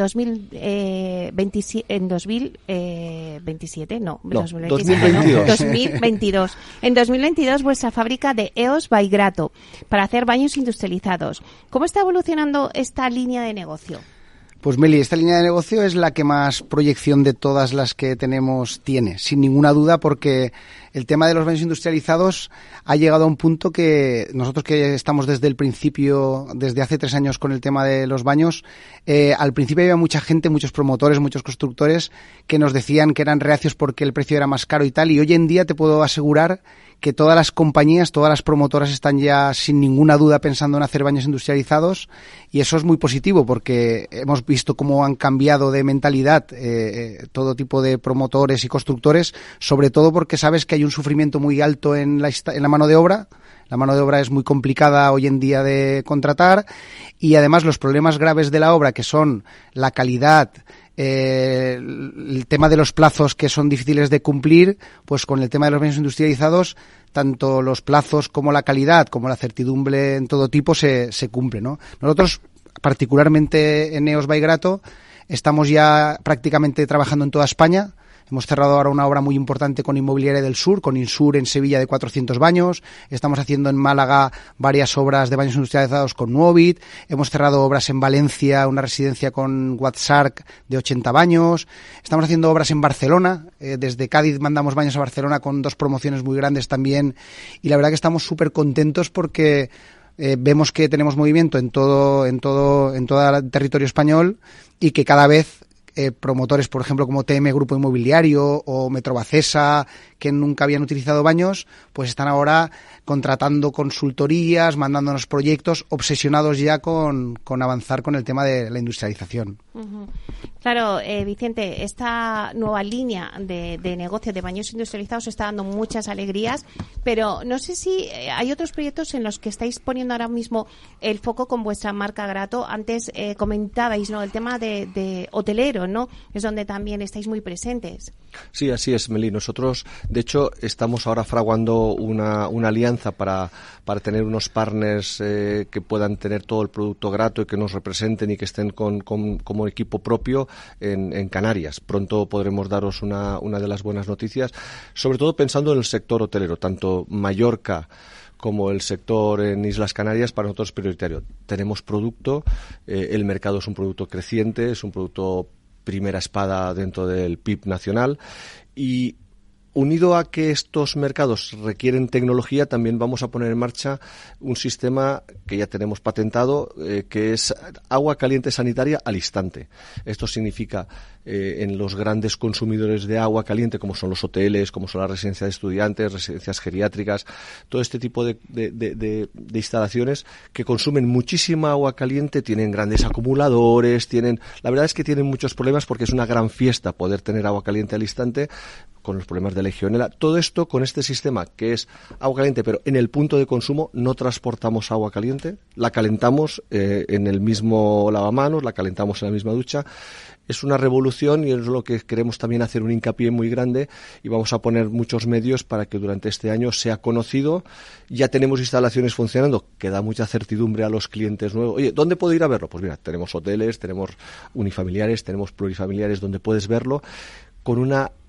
2027, no, 2022. En 2022 vuestra fábrica de EOS by Grato para hacer baños industrializados. ¿Cómo está evolucionando esta línea de negocio? Pues Meli, esta línea de negocio es la que más proyección de todas las que tiene, sin ninguna duda, porque el tema de los baños industrializados ha llegado a un punto que nosotros que estamos desde el principio, desde hace 3 años con el tema de los baños, al principio había mucha gente, muchos promotores, muchos constructores que nos decían que eran reacios porque el precio era más caro y tal, y hoy en día te puedo asegurar que todas las compañías, todas las promotoras están ya sin ninguna duda pensando en hacer baños industrializados, y eso es muy positivo porque hemos visto cómo han cambiado de mentalidad todo tipo de promotores y constructores, sobre todo porque sabes que hay un sufrimiento muy alto en la mano de obra. La mano de obra es muy complicada hoy en día de contratar, y además los problemas graves de la obra, que son la calidad, el tema de los plazos que son difíciles de cumplir, pues con el tema de los baños industrializados, tanto los plazos como la calidad, como la certidumbre en todo tipo se cumple, ¿no? Nosotros, particularmente en EOS by Grato, estamos ya prácticamente trabajando en toda España. Hemos cerrado ahora una obra muy importante con Inmobiliaria del Sur, con Insur en Sevilla de 400 baños. Estamos haciendo en Málaga varias obras de baños industrializados con Nuovit. Hemos cerrado obras en Valencia, una residencia con Watsark de 80 baños. Estamos haciendo obras en Barcelona. Desde Cádiz mandamos baños a Barcelona con 2 promociones muy grandes también. Y la verdad que estamos súper contentos porque vemos que tenemos movimiento en todo el territorio español, y que cada vez promotores, por ejemplo, como TM Grupo Inmobiliario o Metrobacesa, que nunca habían utilizado baños, pues están ahora contratando consultorías, mandándonos proyectos, obsesionados ya con avanzar con el tema de la industrialización. Uh-huh. Claro, Vicente, esta nueva línea de negocio de baños industrializados está dando muchas alegrías, pero no sé si hay otros proyectos en los que estáis poniendo ahora mismo el foco con vuestra marca Grato. Antes comentabais, ¿no?, el tema de hotelero, ¿no? Es donde también estáis muy presentes. Sí, así es, Meli. Nosotros, de hecho, estamos ahora fraguando una alianza para tener unos partners que puedan tener todo el producto Grato y que nos representen y que estén como equipo propio en Canarias. Pronto podremos daros una de las buenas noticias, sobre todo pensando en el sector hotelero, tanto Mallorca como el sector en Islas Canarias. Para nosotros es prioritario. Tenemos producto, el mercado es un producto creciente, es un producto primera espada dentro del PIB nacional, y unido a que estos mercados requieren tecnología, también vamos a poner en marcha un sistema que ya tenemos patentado, que es agua caliente sanitaria al instante. Esto significa en los grandes consumidores de agua caliente, como son los hoteles, como son las residencias de estudiantes, residencias geriátricas, todo este tipo de instalaciones que consumen muchísima agua caliente, tienen grandes acumuladores, la verdad es que tienen muchos problemas porque es una gran fiesta poder tener agua caliente al instante, con los problemas de Legionela. Todo esto con este sistema que es agua caliente, pero en el punto de consumo no transportamos agua caliente, la calentamos en el mismo lavamanos, la calentamos en la misma ducha. Es una revolución y es lo que queremos también hacer un hincapié muy grande, y vamos a poner muchos medios para que durante este año sea conocido. Ya tenemos instalaciones funcionando, que da mucha certidumbre a los clientes nuevos. Oye, ¿dónde puedo ir a verlo? Pues mira, tenemos hoteles, tenemos unifamiliares, tenemos plurifamiliares donde puedes verlo, con una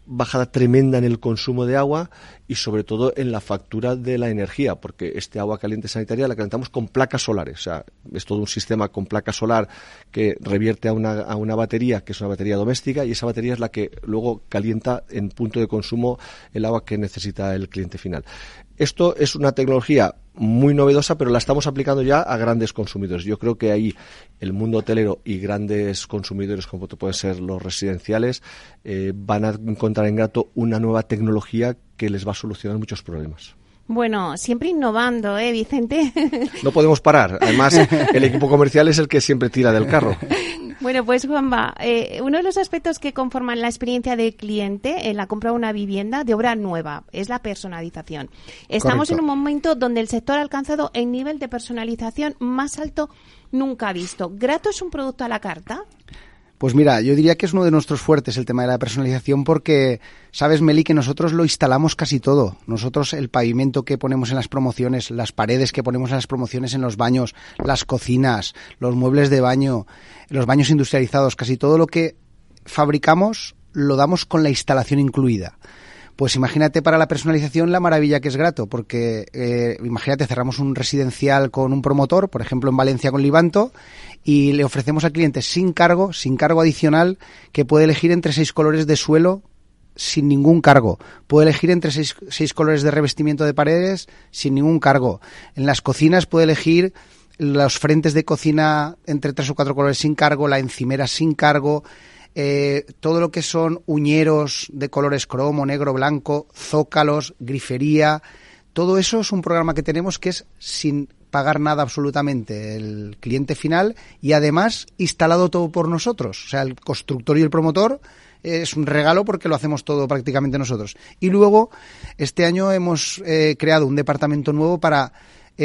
bajada tremenda en el consumo de agua y sobre todo en la factura de la energía, porque este agua caliente sanitaria la calentamos con placas solares. O sea, es todo un sistema con placa solar que revierte a una batería, que es una batería doméstica, y esa batería es la que luego calienta en punto de consumo el agua que necesita el cliente final. Esto es una tecnología muy novedosa, pero la estamos aplicando ya a grandes consumidores. Yo creo que ahí el mundo hotelero y grandes consumidores, como pueden ser los residenciales, van a encontrar en Grato una nueva tecnología que les va a solucionar muchos problemas. Bueno, siempre innovando, Vicente? No podemos parar. Además, el equipo comercial es el que siempre tira del carro. Bueno, pues Juanma, uno de los aspectos que conforman la experiencia del cliente en la compra de una vivienda de obra nueva es la personalización. Estamos Correcto. en un momento donde el sector ha alcanzado el nivel de personalización más alto nunca visto. ¿Grato es un producto a la carta? Pues mira, yo diría que es uno de nuestros fuertes el tema de la personalización porque, sabes, Meli, que nosotros lo instalamos casi todo. Nosotros el pavimento que ponemos en las promociones, las paredes que ponemos en las promociones en los baños, las cocinas, los muebles de baño, los baños industrializados, casi todo lo que fabricamos lo damos con la instalación incluida. Pues imagínate para la personalización la maravilla que es Grato, porque imagínate, cerramos un residencial con un promotor, por ejemplo en Valencia con Libanto, y le ofrecemos al cliente sin cargo adicional, que puede elegir entre 6 colores de suelo sin ningún cargo. Puede elegir entre 6 colores de revestimiento de paredes sin ningún cargo. En las cocinas puede elegir los frentes de cocina entre 3 o 4 colores sin cargo, la encimera sin cargo. Todo lo que son uñeros de colores cromo, negro, blanco, zócalos, grifería, todo eso es un programa que tenemos que es sin pagar nada absolutamente el cliente final y además instalado todo por nosotros. O sea, el constructor y el promotor es un regalo porque lo hacemos todo prácticamente nosotros. Y luego, este año hemos creado un departamento nuevo para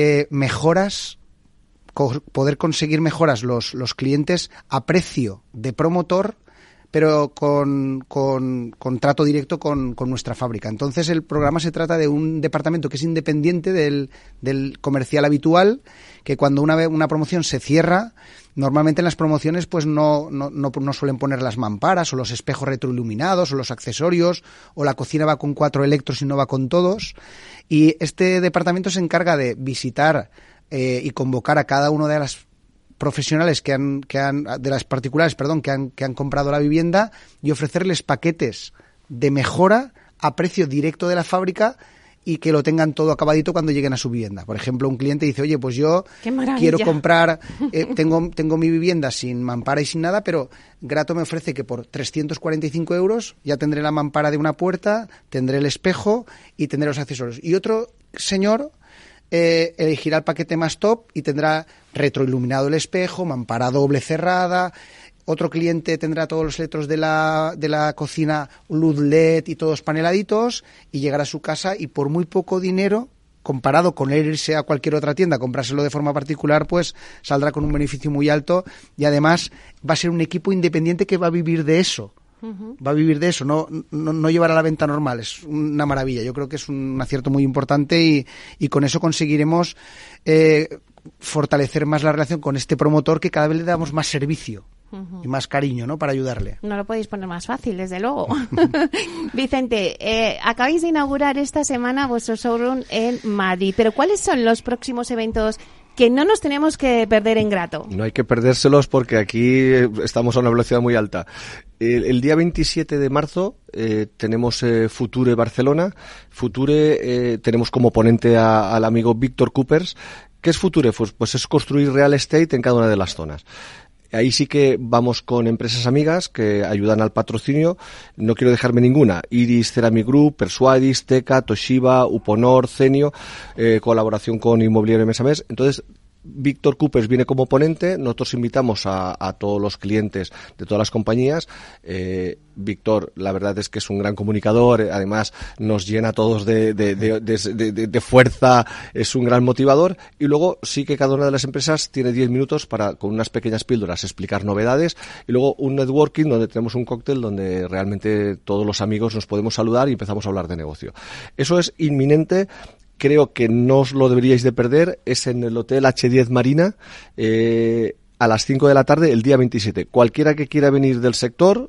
mejoras, poder conseguir mejoras los clientes a precio de promotor, pero con trato directo con nuestra fábrica. Entonces el programa se trata de un departamento que es independiente del comercial habitual, que cuando una promoción se cierra, normalmente en las promociones pues no suelen poner las mamparas o los espejos retroiluminados o los accesorios, o la cocina va con 4 electros y no va con todos, y este departamento se encarga de visitar y convocar a cada una de las profesionales de las particulares, que han comprado la vivienda y ofrecerles paquetes de mejora a precio directo de la fábrica y que lo tengan todo acabadito cuando lleguen a su vivienda. Por ejemplo, un cliente dice, oye, pues yo quiero comprar, tengo mi vivienda sin mampara y sin nada, pero Grato me ofrece que por 345 euros ya tendré la mampara de una puerta, tendré el espejo y tendré los accesorios. Y otro señor elegirá el paquete más top y tendrá retroiluminado el espejo, mampara doble cerrada. Otro cliente tendrá todos los electros de la cocina, luz LED y todos paneladitos, y llegará a su casa y por muy poco dinero, comparado con él irse a cualquier otra tienda, comprárselo de forma particular, pues saldrá con un beneficio muy alto y además va a ser un equipo independiente que va a vivir de eso. Va a vivir de eso, no llevar a la venta normal. Es una maravilla. Yo creo que es un acierto muy importante y con eso conseguiremos fortalecer más la relación con este promotor, que cada vez le damos más servicio y más cariño, ¿no?, para ayudarle. No lo podéis poner más fácil, desde luego. Vicente, acabáis de inaugurar esta semana vuestro showroom en Madrid, pero ¿cuáles son los próximos eventos que no nos tenemos que perder en Grato? No hay que perdérselos porque aquí estamos a una velocidad muy alta. El día 27 de marzo tenemos Future Barcelona. Future tenemos como ponente al amigo Víctor Coopers. ¿Qué es Future? Pues es construir real estate en cada una de las zonas. Ahí sí que vamos con empresas amigas que ayudan al patrocinio. No quiero dejarme ninguna. Iris Ceramic Group, Persuadis, Teca, Toshiba, Uponor, Cenio, colaboración con Inmobiliario Mes a Mes. Entonces, Víctor Coopers viene como ponente, nosotros invitamos a todos los clientes de todas las compañías. Víctor, la verdad es que es un gran comunicador, además nos llena a todos de fuerza, es un gran motivador, y luego sí que cada una de las empresas tiene 10 minutos para, con unas pequeñas píldoras, explicar novedades, y luego un networking donde tenemos un cóctel donde realmente todos los amigos nos podemos saludar y empezamos a hablar de negocio. Eso es inminente. Creo que no os lo deberíais de perder. Es en el Hotel H10 Marina, a las 5 de la tarde, el día 27. Cualquiera que quiera venir del sector,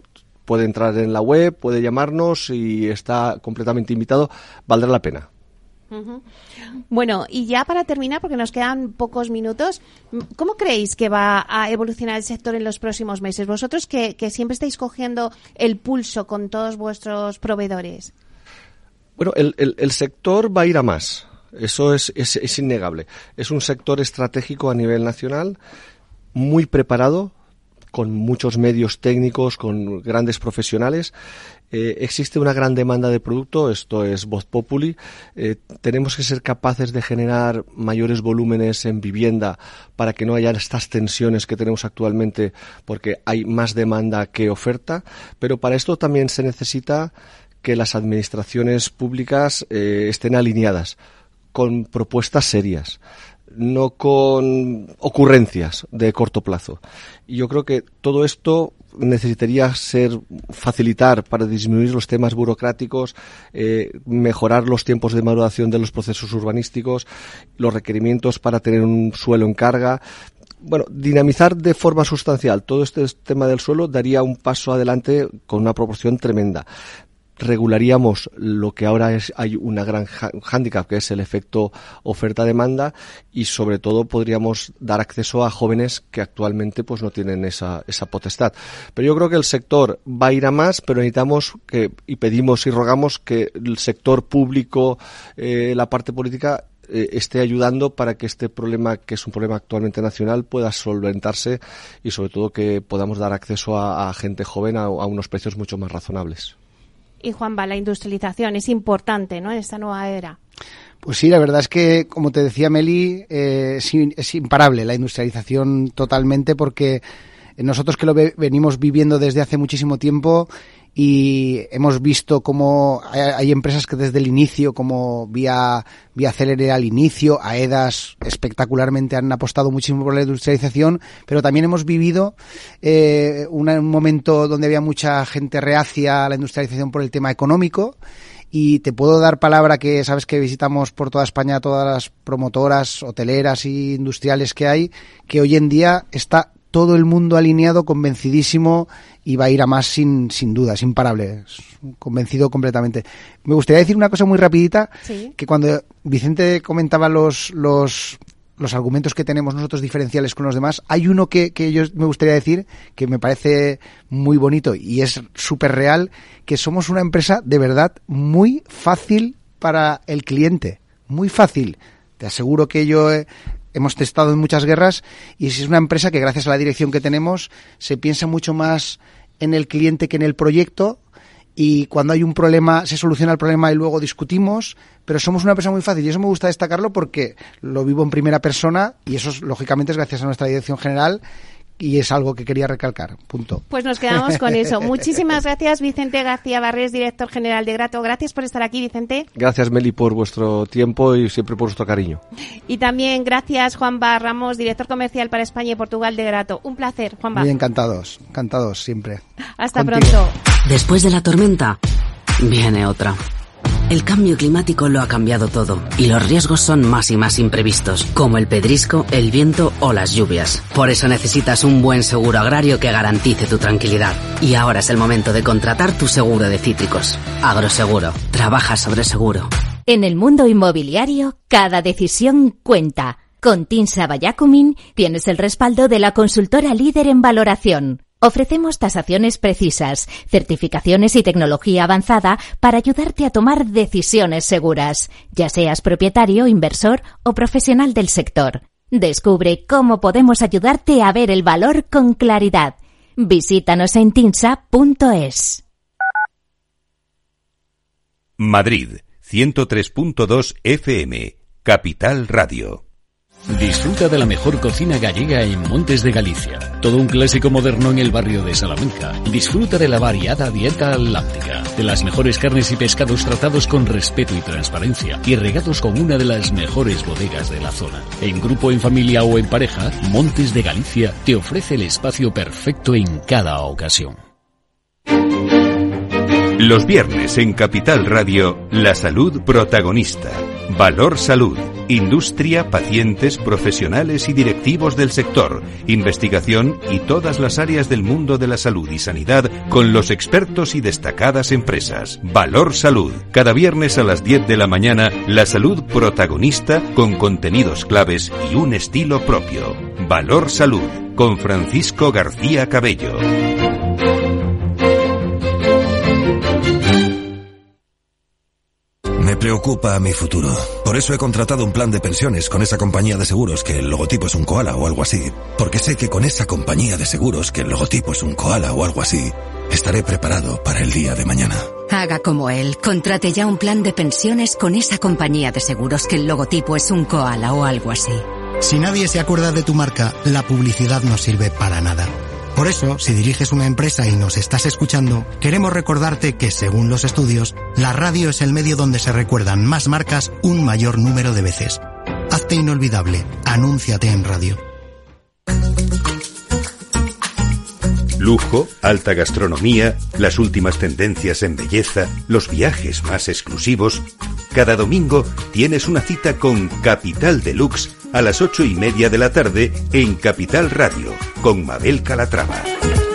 puede entrar en la web, puede llamarnos y está completamente invitado. Valdrá la pena. Uh-huh. Bueno, y ya para terminar, porque nos quedan pocos minutos, ¿cómo creéis que va a evolucionar el sector en los próximos meses? Vosotros que siempre estáis cogiendo el pulso con todos vuestros proveedores. Bueno, el sector va a ir a más. Eso es innegable. Es un sector estratégico a nivel nacional, muy preparado, con muchos medios técnicos, con grandes profesionales. Existe una gran demanda de producto, esto es voz populi. Tenemos que ser capaces de generar mayores volúmenes en vivienda para que no haya estas tensiones que tenemos actualmente, porque hay más demanda que oferta, pero para esto también se necesita que las administraciones públicas estén alineadas con propuestas serias, no con ocurrencias de corto plazo. Y yo creo que todo esto necesitaría facilitar para disminuir los temas burocráticos, mejorar los tiempos de maduración de los procesos urbanísticos, los requerimientos para tener un suelo en carga. Bueno, dinamizar de forma sustancial todo este tema del suelo daría un paso adelante con una proporción tremenda. Regularíamos lo que ahora hay una gran hándicap, que es el efecto oferta-demanda, y sobre todo podríamos dar acceso a jóvenes que actualmente pues no tienen esa potestad. Pero yo creo que el sector va a ir a más, pero necesitamos y pedimos y rogamos que el sector público, la parte política, esté ayudando para que este problema, que es un problema actualmente nacional, pueda solventarse y sobre todo que podamos dar acceso a gente joven a unos precios mucho más razonables. Y Juanva, la industrialización es importante, ¿no?, en esta nueva era. Pues sí, la verdad es que, como te decía Meli, es imparable la industrialización totalmente, porque nosotros que lo venimos viviendo desde hace muchísimo tiempo y hemos visto cómo hay empresas que desde el inicio, como Vía Célere al inicio, AEDAS espectacularmente han apostado muchísimo por la industrialización, pero también hemos vivido un momento donde había mucha gente reacia a la industrialización por el tema económico. Y te puedo dar palabra que sabes que visitamos por toda España todas las promotoras, hoteleras e industriales que hay, que hoy en día está todo el mundo alineado, convencidísimo, y va a ir a más sin duda, es imparable, convencido completamente. Me gustaría decir una cosa muy rapidita, ¿sí? Que cuando Vicente comentaba los argumentos que tenemos nosotros diferenciales con los demás, hay uno que yo me gustaría decir, que me parece muy bonito y es súper real, que somos una empresa de verdad muy fácil para el cliente, muy fácil. Te aseguro que hemos testado en muchas guerras y es una empresa que, gracias a la dirección que tenemos, se piensa mucho más en el cliente que en el proyecto, y cuando hay un problema se soluciona el problema y luego discutimos, pero somos una empresa muy fácil y eso me gusta destacarlo porque lo vivo en primera persona y eso lógicamente es gracias a nuestra dirección general. Y es algo que quería recalcar. Punto. Pues nos quedamos con eso. Muchísimas gracias, Vicente García Barrés, director general de Grato. Gracias por estar aquí, Vicente. Gracias, Meli, por vuestro tiempo y siempre por vuestro cariño. Y también gracias, Juanva Ramos, director comercial para España y Portugal de Grato. Un placer, Juanva. Muy encantados siempre. Hasta pronto. Después de la tormenta, viene otra. El cambio climático lo ha cambiado todo y los riesgos son más y más imprevistos, como el pedrisco, el viento o las lluvias. Por eso necesitas un buen seguro agrario que garantice tu tranquilidad. Y ahora es el momento de contratar tu seguro de cítricos. Agroseguro. Trabaja sobre seguro. En el mundo inmobiliario, cada decisión cuenta. Con TINSA Vallacumin tienes el respaldo de la consultora líder en valoración. Ofrecemos tasaciones precisas, certificaciones y tecnología avanzada para ayudarte a tomar decisiones seguras, ya seas propietario, inversor o profesional del sector. Descubre cómo podemos ayudarte a ver el valor con claridad. Visítanos en tinsa.es. Madrid, 103.2 FM, Capital Radio. Disfruta de la mejor cocina gallega en Montes de Galicia. Todo un clásico moderno en el barrio de Salamanca. Disfruta de la variada dieta atlántica, de las mejores carnes y pescados tratados con respeto y transparencia y regados con una de las mejores bodegas de la zona. En grupo, en familia o en pareja, Montes de Galicia te ofrece el espacio perfecto en cada ocasión. Los viernes en Capital Radio, la salud protagonista. Valor Salud. Industria, pacientes, profesionales y directivos del sector, investigación y todas las áreas del mundo de la salud y sanidad con los expertos y destacadas empresas. Valor Salud. Cada viernes a las 10 de la mañana, la salud protagonista con contenidos claves y un estilo propio. Valor Salud, con Francisco García Cabello. Me preocupa mi futuro. Por eso he contratado un plan de pensiones con esa compañía de seguros que el logotipo es un koala o algo así. Porque sé que con esa compañía de seguros que el logotipo es un koala o algo así, estaré preparado para el día de mañana. Haga como él. Contrate ya un plan de pensiones con esa compañía de seguros que el logotipo es un koala o algo así. Si nadie se acuerda de tu marca, la publicidad no sirve para nada. Por eso, si diriges una empresa y nos estás escuchando, queremos recordarte que, según los estudios, la radio es el medio donde se recuerdan más marcas un mayor número de veces. Hazte inolvidable. Anúnciate en radio. Lujo, alta gastronomía, las últimas tendencias en belleza, los viajes más exclusivos. Cada domingo tienes una cita con Capital Deluxe a las 8:30 de la tarde en Capital Radio, con Mabel Calatrava.